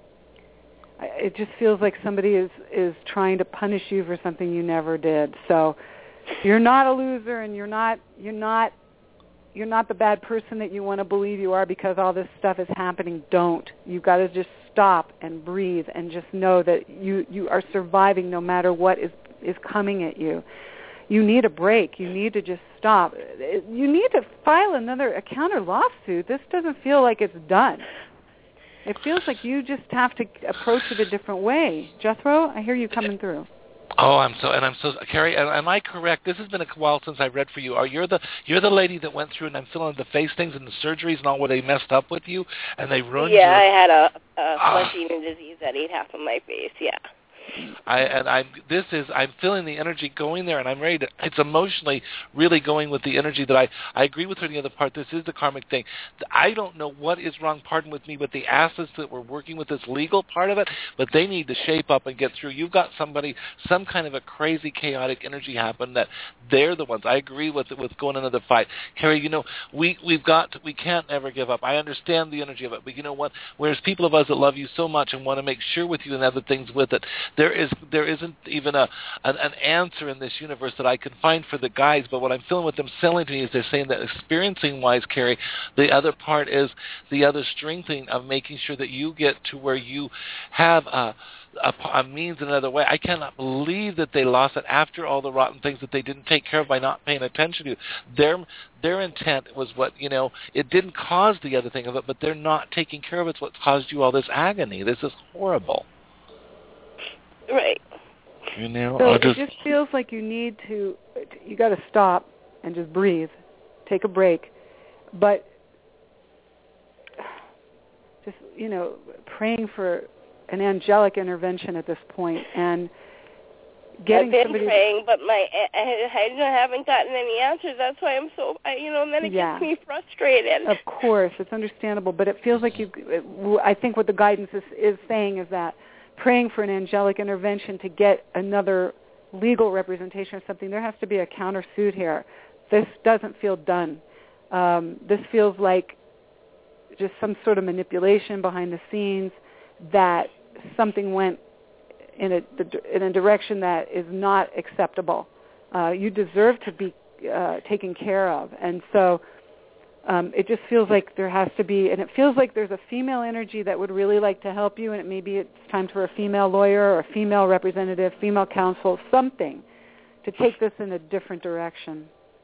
it just feels like somebody is is trying to punish you for something you never did. So you're not a loser, and you're not you're not. You're not the bad person that you want to believe you are because all this stuff is happening. Don't. You've got to just stop and breathe and just know that you, you are surviving no matter what is, is coming at you. You need a break. You need to just stop. You need to file another a counter lawsuit. This doesn't feel like it's done. It feels like you just have to approach it a different way. Jethro, I hear you coming through. Oh, I'm so, and I'm so, Carrie, am I correct? This has been a while since I read for you. Are you the, you're the lady that went through, and I'm feeling the face things and the surgeries and all where they messed up with you, and they ruined Yeah, your... I had a, a flesh-eating disease that ate half of my face, yeah. I and I'm this is I'm feeling the energy going there, and I'm ready to. It's emotionally really going with the energy that I I agree with her. The other part, this is the karmic thing. I don't know what is wrong. Pardon with me, but the assets that we're working with this legal part of it, but they need to shape up and get through. You've got somebody, some kind of a crazy chaotic energy happen that they're the ones. I agree with with going into the fight, Carrie. You know, we we've got to, we can't ever give up. I understand the energy of it, but you know what? Whereas people of us that love you so much and want to make sure with you and other things with it. There is there isn't even a an, an answer in this universe that I can find for the guys, but what I'm feeling with them selling to me is they're saying that experiencing wise, Carrie, the other part is the other strengthening of making sure that you get to where you have a, a, a means another way. I cannot believe that they lost it after all the rotten things that they didn't take care of by not paying attention to. Their their intent was what, you know, it didn't cause the other thing of it, but they're not taking care of it. It's what caused you all this agony. This is horrible. Right. You know, so just... it just feels like you need to, you got to stop and just breathe, take a break, but just, you know, praying for an angelic intervention at this point and getting I've been somebody praying, but my I, I haven't gotten any answers. That's why I'm so, I, you know, and then it Yeah. gets me frustrated. Of course, it's understandable, but it feels like you. I think what the guidance is, is saying is that praying for an angelic intervention to get another legal representation of something, there has to be a countersuit here. This doesn't feel done. Um, this feels like just some sort of manipulation behind the scenes, that something went in a in a direction that is not acceptable. Uh, you deserve to be uh, taken care of, and so um, it just feels like there has to be, and it feels like there's a female energy that would really like to help you, and it maybe it's time for a female lawyer or a female representative, female counsel, something to take this in a different direction.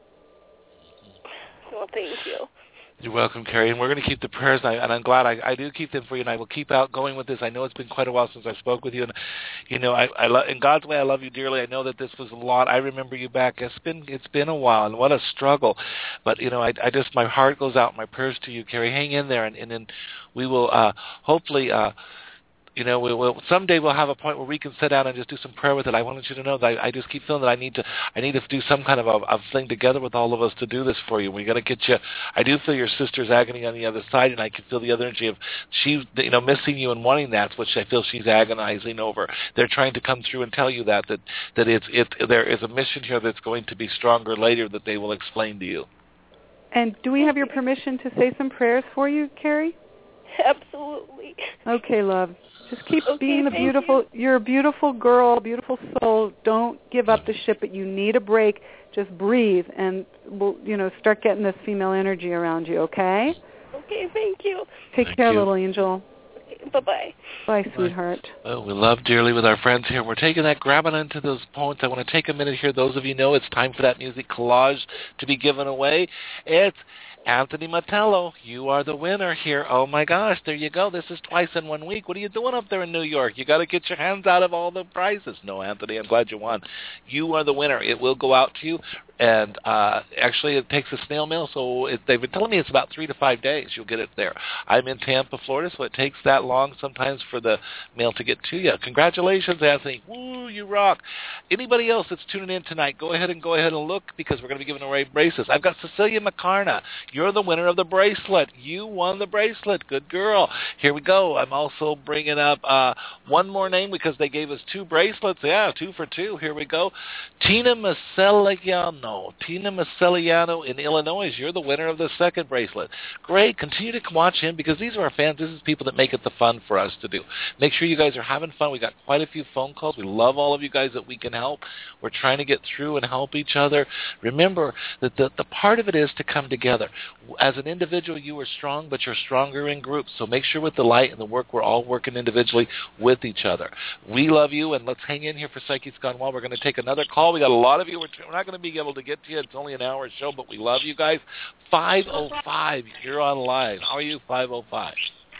Well, thank you. You're welcome, Carrie, and we're going to keep the prayers, and, I, and I'm glad I, I do keep them for you, and I will keep out going with this. I know it's been quite a while since I spoke with you, and you know, I, I lo- in God's way, I love you dearly. I know that this was a lot. I remember you back. It's been it's been a while, and what a struggle. But you know, I, I just my heart goes out, my prayers to you, Carrie. Hang in there, and, and then we will uh, hopefully. Uh, You know, we will someday we'll have a point where we can sit down and just do some prayer with it. I wanted you to know that I, I just keep feeling that I need to, I need to do some kind of a, a thing together with all of us to do this for you. We got to get you. I do feel your sister's agony on the other side, and I can feel the other energy of she, you know, missing you and wanting that, which I feel she's agonizing over. They're trying to come through and tell you that that that it's it there is a mission here that's going to be stronger later that they will explain to you. And do we have your permission to say some prayers for you, Carrie? Absolutely. Okay, love. Just keep Okay, being the thank beautiful, you. you're a beautiful girl, beautiful soul. Don't give up the ship, but you need a break. Just breathe, and we'll, you know, start getting this female energy around you, okay? Okay, thank you. Take Thank care, you. little angel. Okay, bye-bye. Bye, sweetheart. Well, we love dearly with our friends here. We're taking that, grabbing into those points. I want to take a minute here. Those of you know it's time for that music collage to be given away. It's Anthony Matello, you are the winner here. Oh, my gosh, there you go. This is twice in one week. What are you doing up there in New York? You got to get your hands out of all the prizes. No, Anthony, I'm glad you won. You are the winner. It will go out to you, and uh, actually it takes a snail mail, so it, they've been telling me it's about three to five days. You'll get it there. I'm in Tampa, Florida, so it takes that long sometimes for the mail to get to you. Congratulations, Anthony. Woo, you rock. Anybody else that's tuning in tonight, go ahead and go ahead and look, because we're going to be giving away bracelets. I've got Cecilia McCarna. You're the winner of the bracelet. You won the bracelet. Good girl. Here we go. I'm also bringing up uh, one more name because they gave us two bracelets. Yeah, two for two. Here we go. Tina Maseliano. Tina Maseliano in Illinois. You're the winner of the second bracelet. Great. Continue to watch in because these are our fans. This is people that make it the fun for us to do. Make sure you guys are having fun. We got quite a few phone calls. We love all of you guys that we can help. We're trying to get through and help each other. Remember that the, the part of it is to come together. As an individual, you are strong, but you're stronger in groups. So make sure with the light and the work, we're all working individually with each other. We love you, and let's hang in here for Psychics Gone Wild. We're going to take another call. We got a lot of you. We're, we're not going to be able to get to you. It's only an hour show, but we love you guys. five oh five, you're on live. How are you, five oh five?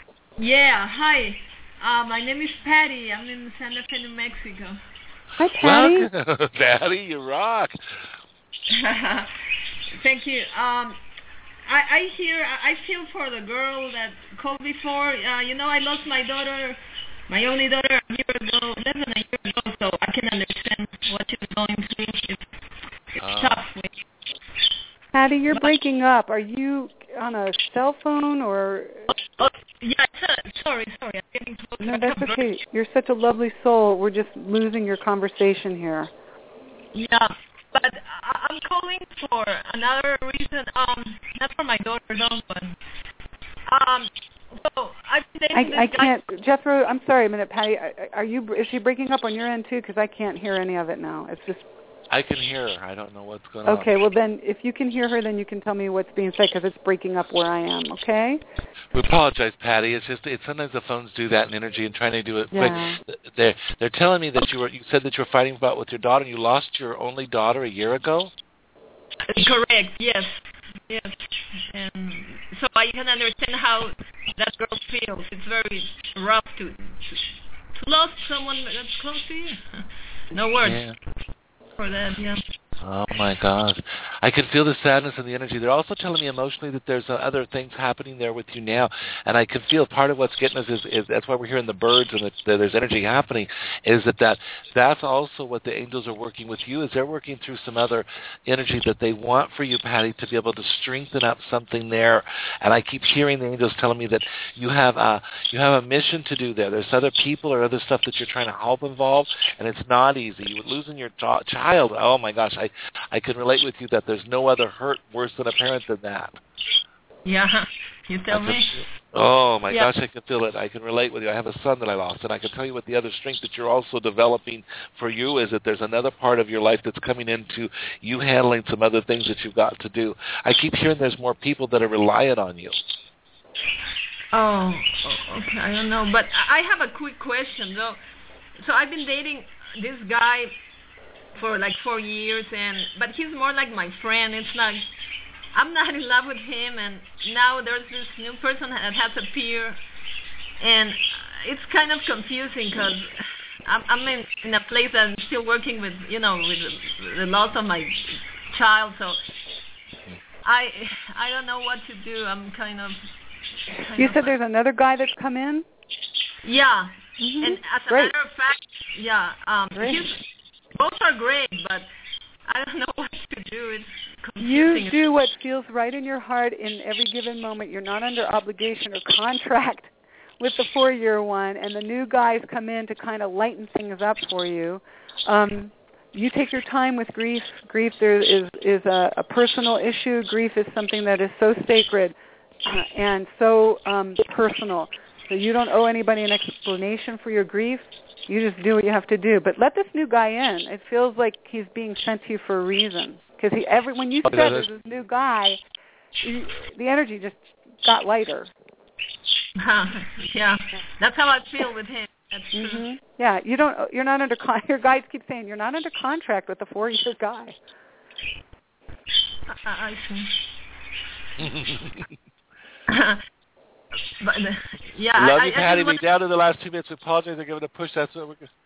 Yeah, hi. Uh, my name is Patty. I'm in Santa Fe, New Mexico. Hi, Patty. Welcome. Patty, you rock. Thank you. Um, I, I hear, I feel for the girl that called before. Uh, you know, I lost my daughter, my only daughter, a year ago, less than a year ago, so I can understand what she's going through. It's, it's Uh. tough. Patty, you're breaking up. Are you on a cell phone or? Oh, yeah, it's a, sorry, sorry. I'm getting close. No, that's okay. You're such a lovely soul. We're just losing your conversation here. Yeah, but I, I'm calling for another reason. Um, not for my daughter, though, but um, so I've been dating I, I this guy. can't. Jethro, I'm sorry a minute, Patty. Are you? Is she breaking up on your end too? Because I can't hear any of it now. It's just. I can hear her. I don't know what's going on. Okay, well then, if you can hear her, then you can tell me what's being said because it's breaking up where I am. Okay. We apologize, Patty. It's just it's sometimes the phones do that in energy and trying to do it Yeah. quick. They're they're telling me that you were you said that you were fighting about with your daughter. And you lost your only daughter a year ago. Correct. Yes. Yes. And so I can understand how that girl feels. It's very rough to to, to lose someone that's close to you. No words Yeah. for that. Yeah. Oh, my gosh. I can feel the sadness and the energy. They're also telling me emotionally that there's uh, other things happening there with you now. And I can feel part of what's getting us is, is that's why we're hearing the birds and the, the, there's energy happening, is that, that that's also what the angels are working with you, is they're working through some other energy that they want for you, Patty, to be able to strengthen up something there. And I keep hearing the angels telling me that you have a, you have a mission to do there. There's other people or other stuff that you're trying to help involve, and it's not easy. You losing your ch- child, oh, my gosh, I, I can relate with you that there's no other hurt worse than a parent than that. Yeah, you tell That's me. A, oh, my yeah. gosh, I can feel it. I can relate with you. I have a son that I lost, and I can tell you what the other strength that you're also developing for you is that there's another part of your life that's coming into you handling some other things that you've got to do. I keep hearing there's more people that are reliant on you. Oh, okay, I don't know. But I have a quick question, though. So I've been dating this guy for like four years, and but he's more like my friend. It's not, I'm not in love with him, and now there's this new person that has appeared, and it's kind of confusing because I'm, I'm in, in a place that I'm still working with, you know, with the, the loss of my child, so I I don't know what to do. I'm kind of... Kind you of said there's another guy that's come in? Yeah, mm-hmm. and as a Great. matter of fact, yeah, um, he's, both are great, but I don't know what to do. It's confusing. You do what feels right in your heart in every given moment. You're not under obligation or contract with the four-year one, and the new guys come in to kind of lighten things up for you. Um, you take your time with grief. Grief there is, is a, a personal issue. Grief is something that is so sacred uh, and so um, personal. So you don't owe anybody an explanation for your grief. You just do what you have to do. But let this new guy in. It feels like he's being sent to you for a reason. Because he, every when you said there's this new guy, you, the energy just got lighter. Yeah, that's how I feel with him. That's true. Mm-hmm. Yeah, you don't. You're not under. Con- your guides keep saying you're not under contract with the four-year guy. I, I see. But, uh, yeah, Love I, you, I, Patty. I We're down to the last two minutes. We apologize. They're giving a push. That's what we're going.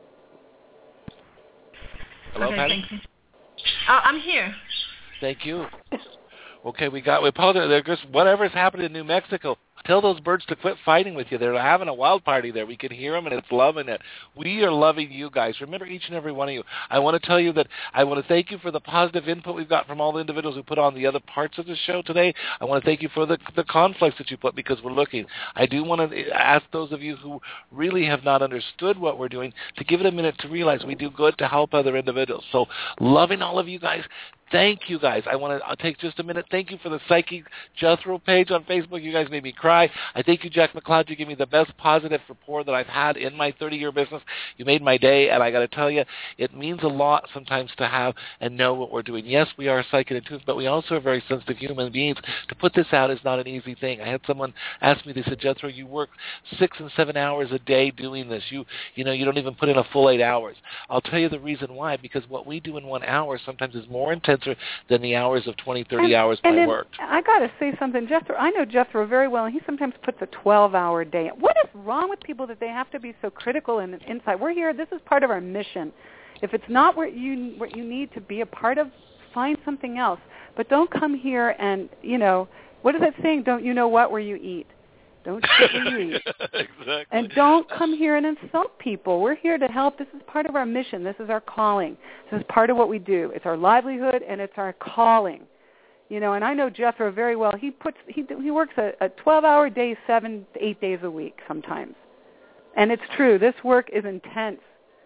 Hello, okay, Patty. thank you. Oh, I'm here. Thank you. Okay, we got. We apologize. They're just whatever's happening in New Mexico. Tell those birds to quit fighting with you. They're having a wild party there. We can hear them, and it's loving it. We are loving you guys. Remember each and every one of you. I want to tell you that I want to thank you for the positive input we've got from all the individuals who put on the other parts of the show today. I want to thank you for the, the conflicts that you put because we're looking. I do want to ask those of you who really have not understood what we're doing to give it a minute to realize we do good to help other individuals. So loving all of you guys. Thank you, guys. I want to I'll take just a minute. Thank you for the Psychic Jethro page on Facebook. You guys made me cry. I thank you, Jack McLeod. You gave me the best positive rapport that I've had in my thirty-year business. You made my day, and I got to tell you, it means a lot sometimes to have and know what we're doing. Yes, we are psychic and intuitive, but we also are very sensitive human beings. To put this out is not an easy thing. I had someone ask me, they said, Jethro, you work six and seven hours a day doing this. You, you know, you don't even put in a full eight hours. I'll tell you the reason why, because what we do in one hour sometimes is more intense than the hours of twenty, thirty and, hours and I then, worked. I got to say something. Jethro, I know Jethro very well, and he sometimes puts a twelve-hour day. What is wrong with people that they have to be so critical and inside? We're here. This is part of our mission. If it's not what you what you need to be a part of, find something else. But don't come here and, you know, what is that saying? Don't you know what where you eat? Don't sit where you eat. Exactly. And don't come here and insult people. We're here to help. This is part of our mission. This is our calling. This is part of what we do. It's our livelihood and it's our calling. You know, and I know Jethro very well. He puts he he works a, a twelve-hour day, seven to eight days a week sometimes. And it's true. This work is intense,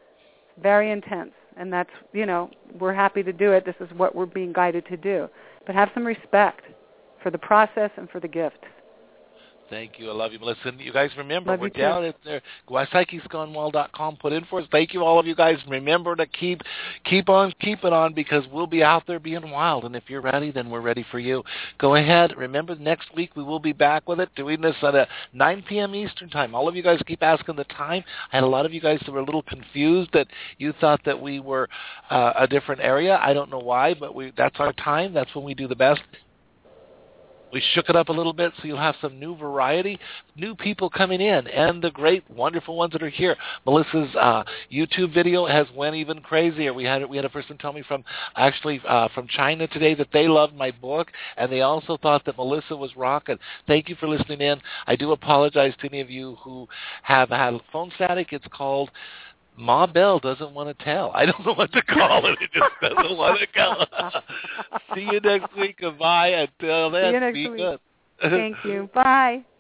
very intense. And that's, you know, we're happy to do it. This is what we're being guided to do. But have some respect for the process and for the gift. Thank you. I love you. Listen, you guys remember, Love we're you too. down at there. Go psychics gone wild dot com. Put in for us. Thank you, all of you guys. Remember to keep keep on keeping on because we'll be out there being wild. And if you're ready, then we're ready for you. Go ahead. Remember, next week we will be back with it, doing this at a nine p.m. Eastern time. All of you guys keep asking the time. I had a lot of you guys that were a little confused that you thought that we were uh, a different area. I don't know why, but we that's our time. That's when we do the best. We shook it up a little bit, so you'll have some new variety, new people coming in, and the great, wonderful ones that are here. Melissa's uh, YouTube video has went even crazier. We had we had a person tell me from actually uh, from China today that they loved my book, and they also thought that Melissa was rocking. Thank you for listening in. I do apologize to any of you who have had phone static. It's called Ma Bell doesn't want to tell. I don't know what to call it. It just doesn't want to go. See you next week. Goodbye. Until then, See you next be week. good. Thank you. Bye.